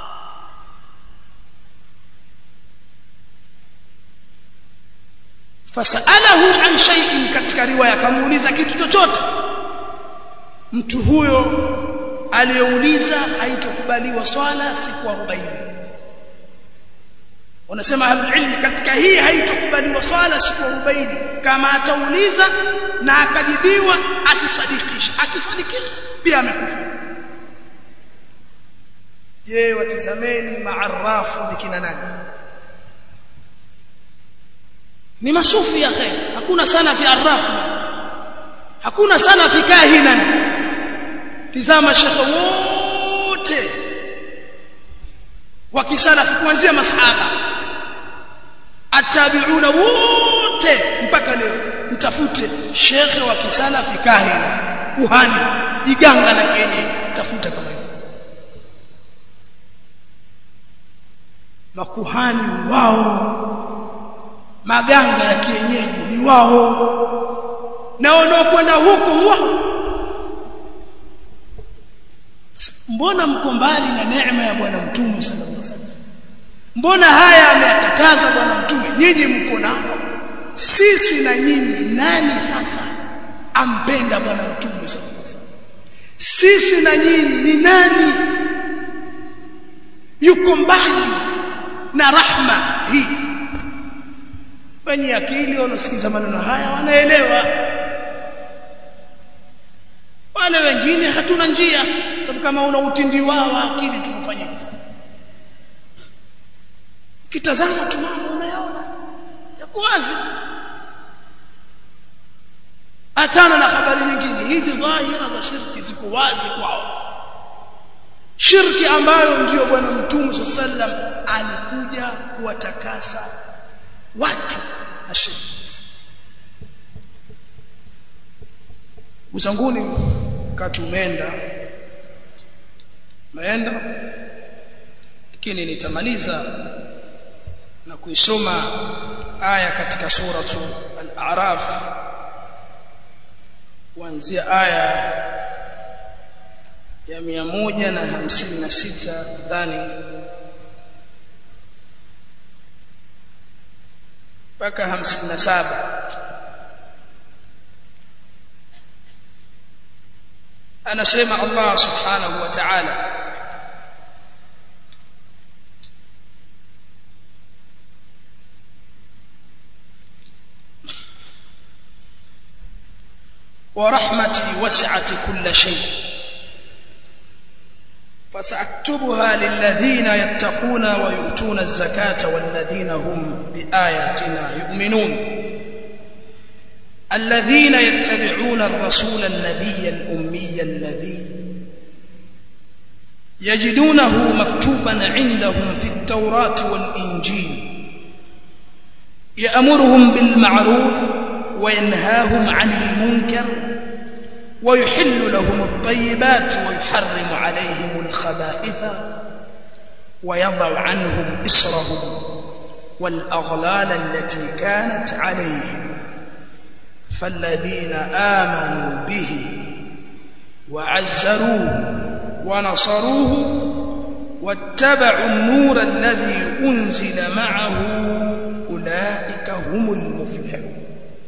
A: Fasalahu an shay'in, katika riwaya kamuuliza kitu chochote. Mtu huyo aliyeuliza haitokubaliwa swala siku arobaini. Wanasema ahlul katika hii haitokubaliwa swala siku arobaini kama atauliza na akajibiwa asisadikishe. Akisadikisha pia amekufuru. Je, watazameni maarafu bikina nani? Ni masufi ya khair. Hakuna sana fi arafu, hakuna sana fi kahinan. Tizama shekhe wote wakisalafi kuanzia masahaba, atabiuna wote mpaka leo, mtafute shekhe wa kisalafi kahina, kuhani, jiganga la kienyeji, tafuta kama hiyo. Makuhani wao, maganga ya kienyeji ni wao, na wanaokwenda huko wao. Mbona mko mbali na neema ya Bwana Mtume sallallahu alaihi wasallam? Mbona haya ameyakataza Bwana Mtume, nyinyi mko nao? Sisi na nyinyi, nani sasa ampenda Bwana Mtume sallallahu alaihi wasallam? Sisi na nyinyi ni nani yuko mbali na rahma hii? Wenye akili wanasikiza maneno haya wanaelewa, wale wengine hatuna njia, sababu kama una utindi wao akili tukufanyia hivi. Kitazama tu mambo unayaona yako wazi. Atana na habari nyingine hizi dhahira za shirki ziko wazi kwao, shirki ambayo ndio Bwana Mtume sallallahu alaihi wasallam alikuja kuwatakasa watu na shirki. Uzanguni wakati umeenda maenda, lakini nitamaliza na kuisoma aya katika suratu al-A'raf kuanzia aya ya mia moja na hamsini na sita dhani mpaka hamsini na saba. Anasema Allah subhanahu wa ta'ala, wa rahmati wasi'at kulla shay fasaktubuha lilladhina yattaquna wa yu'tuna az-zakata walladhina hum biayatina yu'minun الذين يتبعون الرسول النبي الأمي الذي yajidunahu maktuban 'indahum fi at-taurati wal-injil ya'muruhum bil ma'ruf wa yanhahum 'anil munkar wa yuhillu lahum at-tayyibat wa yuharrimu 'alayhim al-khaba'itha wa yadh'u 'anhum israhum wal aghlal allati kanat 'alayhim فالذين آمنوا به وعزروه ونصروه واتبعوا النور الذي أنزل معه أولئك هم المفلحون.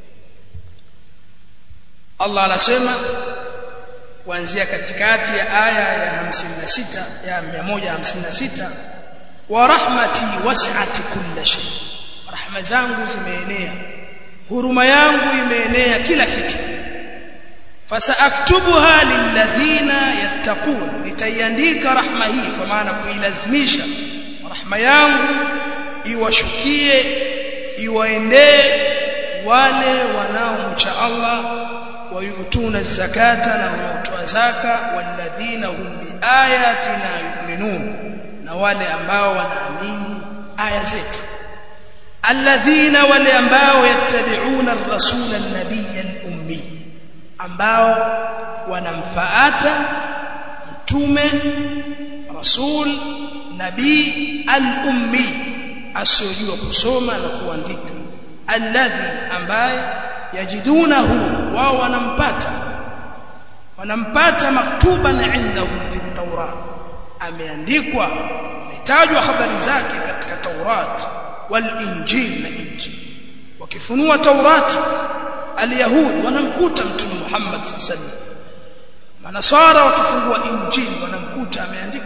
A: الله anasema kuanzia katikati ya aya ya hamsini na sita ya mia moja hamsini na sita, wa rahmati was'at kulla shay, rahma zangu zimeenea, huruma yangu imeenea kila kitu. Fasaaktubuha lilladhina yattaqun, nitaiandika rahma hii kwa maana kuilazimisha rahma yangu iwashukie iwaendee wale wanaomcha Allah, wayutuna zakata, na wanaotoa zaka, walladhina hum biayatina yu'minun, na wale ambao wanaamini aya zetu. Alladhina, wale ambao yattabi'una ar-rasula an-nabiyya al-ummi, ambao wanamfuata mtume rasul nabii al-ummi, asiyojua kusoma na kuandika. Alladhi, ambaye yajidunahu, wao wanampata wanampata maktuban indahum fi at-taurat, ameandikwa umetajwa habari zake katika Taurat wal-injil, na injil. Wakifunua Taurat al-yahudi wanamkuta mtume Muhammad sallallahu alaihi wasallam, manasara wakifungua injili wanamkuta ameandikwa.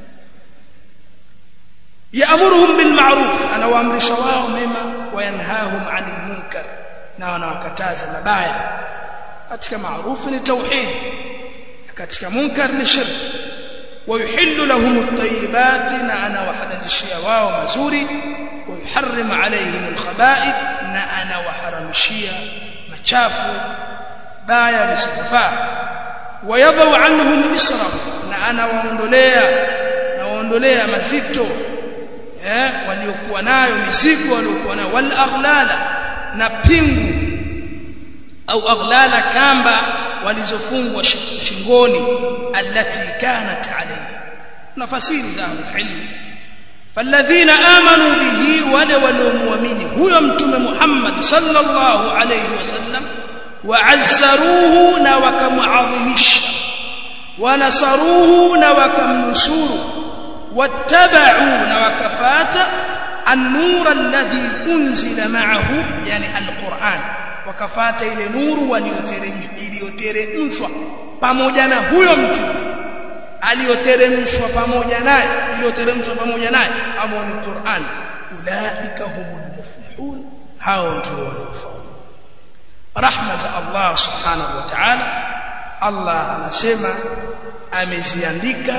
A: Ya'muruhum bil ma'ruf, anawaamrisha wao mema, wa yanhahum 'anil munkar, na wanawakataza mabaya. Katika maarufu ni tauhid, katika munkar ni shirk. Wa yuhillu lahum at-tayyibat, na anawahalalishia wao mazuri. Wa yuharrimu 'alayhim al-khaba'ith, na anawaharamishia machafu baya visifaa. Wa yadh'u 'anhum israhum, na anawaondolea na waondolea mazito eh waliokuwa nayo, mizigo waliokuwa nayo. Wal aghlala, na pingu au aghlala, kamba walizofungwa shingoni. Allati kanat alayhi, nafasiri za ilmu. Falladhina amanu bihi, wale waliomuamini huyo mtume Muhammad sallallahu alayhi wasallam, wa'azzaruhu, na wakamuadhimisha, wanasaruhu, na wakamnusuru, wattaba'u, na wakafata an-nura alladhi unzila ma'ahu, yani al-Qur'an, wakafata ile nuru iliyoteremshwa pamoja na huyo mtume, aliyoteremshwa pamoja naye, iliyoteremshwa pamoja naye ambao ni Qur'an. Ulaika humul muflihun, hao ndio waliofaulu. Rahma za Allah subhanahu wa ta'ala, Allah anasema ameziandika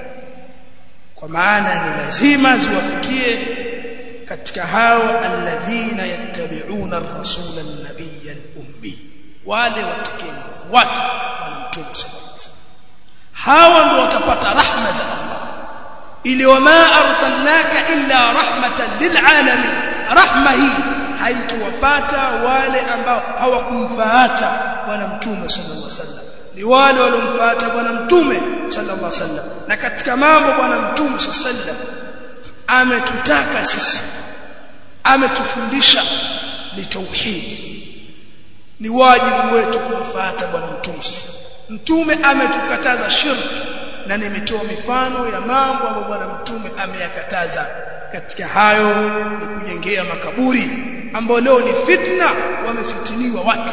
A: kwa maana ni lazima ziwafikie katika hao alladhina yattabi'una ar-rasula an-nabiyya al-ummi, wale watakaofuata bwana mtume sallallahu alaihi wasallam. Hawa ndio watapata rahma za Allah, ili wama arsalnaka illa rahmatan lil'alamin. Rahma hii haitowapata wale ambao hawakumfuata bwana mtume sallallahu alaihi wasallam, ni wale waliomfuata bwana mtume sallallahu alaihi wasallam. Na katika mambo bwana mtume sallallahu alaihi wasallam ametutaka sisi, ametufundisha ni tauhid, ni wajibu wetu kumfuata bwana mtume sallallahu alaihi wasallam. Mtume ametukataza shirki, na nimetoa mifano ya mambo ambayo bwana mtume ameyakataza. Katika hayo ni kujengea makaburi, ambao leo ni fitna, wamefitiniwa watu.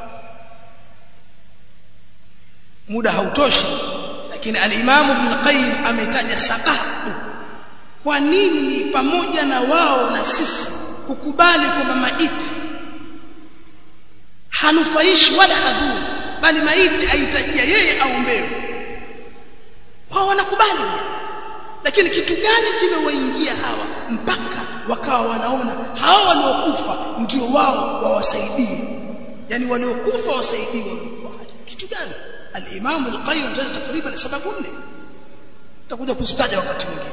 A: Muda hautoshi, lakini al-Imam Ibn Qayyim ametaja sababu kwa nini pamoja na wao na sisi kukubali kwamba maiti hanufaishi wala hadhuru, bali maiti aitajia yeye aombewe, wao wanakubali. Lakini kitu gani kimewaingia hawa mpaka wakawa wanaona hawa waliokufa ndio wao wawasaidie, yani waliokufa wasaidiwe? Kitu gani? Al-Imam Al-Qayyim taja takriban sababu nne. tutakuja kuzitaja wakati mwingine.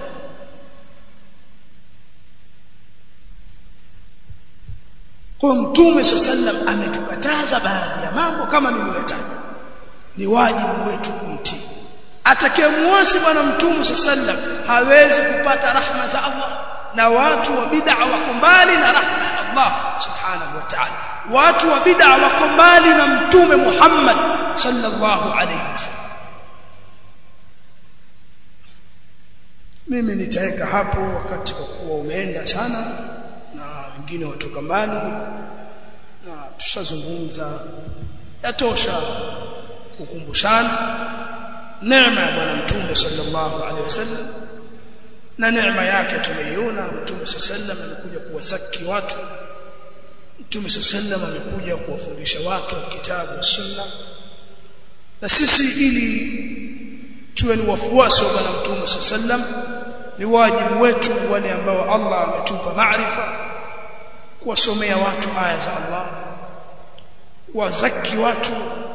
A: Kwa Mtume sallam ametukataza baadhi ya mambo kama niliyotaja. Ni wajibu wetu kumtii. Atakayemuasi bwana Mtume sallam hawezi kupata rahma za Allah, na watu wa bid'a wako mbali na rahma ya Allah subhanahu wa ta'ala. Watu wa bid'a wako mbali na Mtume Muhammad sallallahu alayhi wasallam. Mimi nitaweka hapo wakati kwa kuwa umeenda sana na wengine watoka mbali, na tushazungumza yatosha kukumbushana neema ya bwana Mtume sallallahu alaihi wasallam, na neema yake tumeiona. Mtume sallam amekuja kuwazaki watu, Mtume sallam amekuja kuwafundisha watu kitabu na sunna, na sisi ili tuwe ni wafuasi wa bwana Mtume sallam ni wajibu wetu wale ambao Allah ametupa maarifa kuwasomea watu aya za Allah, wazaki watu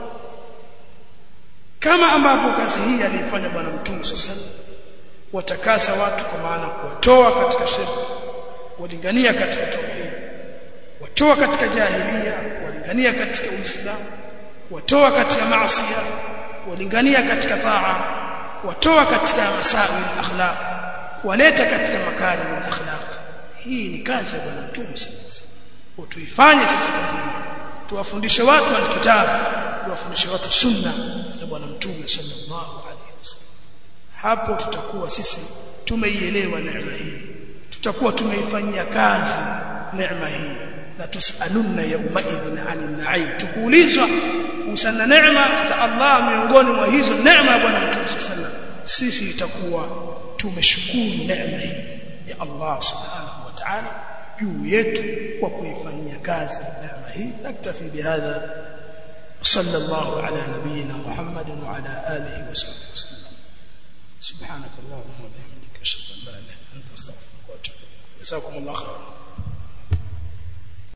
A: kama ambavyo kazi hii alifanya bwana Mtume sallam. Watakasa watu kwa maana kuwatoa katika shirki, walingania katika tauhid, watoa katika jahiliya, walingania katika Uislamu, watoa katika maasi, walingania katika taa, watoa katika masawi al-akhlaq, waleta katika makarim al-akhlaq. Hii ni kazi ya bwana Mtume sallallahu alaihi wasallam. Tuifanye sisi kazi hii, tuwafundishe watu al-kitabu, tuwafundishe watu sunna za bwana Mtume sallallahu alaihi wasallam. Hapo tutakuwa sisi tumeielewa neema hii, tutakuwa tumeifanyia kazi neema hii. La tusalunna yawma idhin 'anil na'im, tukuulizwa kuhusiana na neema za Allah. Miongoni mwa hizo neema ya bwana Mtume sallallahu alaihi wasallam, sisi itakuwa tumeshukuru neema hii ya Allah subhanahu wa ta'ala juu yetu kwa kuifanyia kazi neema hii. Naktafi bihadha, sallallahu ala nabiyyina Muhammadin wa ala alihi wa sahbihi. سبحانك اللهم وبحمدك اشهد ان لا اله الا انت استغفرك واتوب اليك. جزاكم الله خيرا.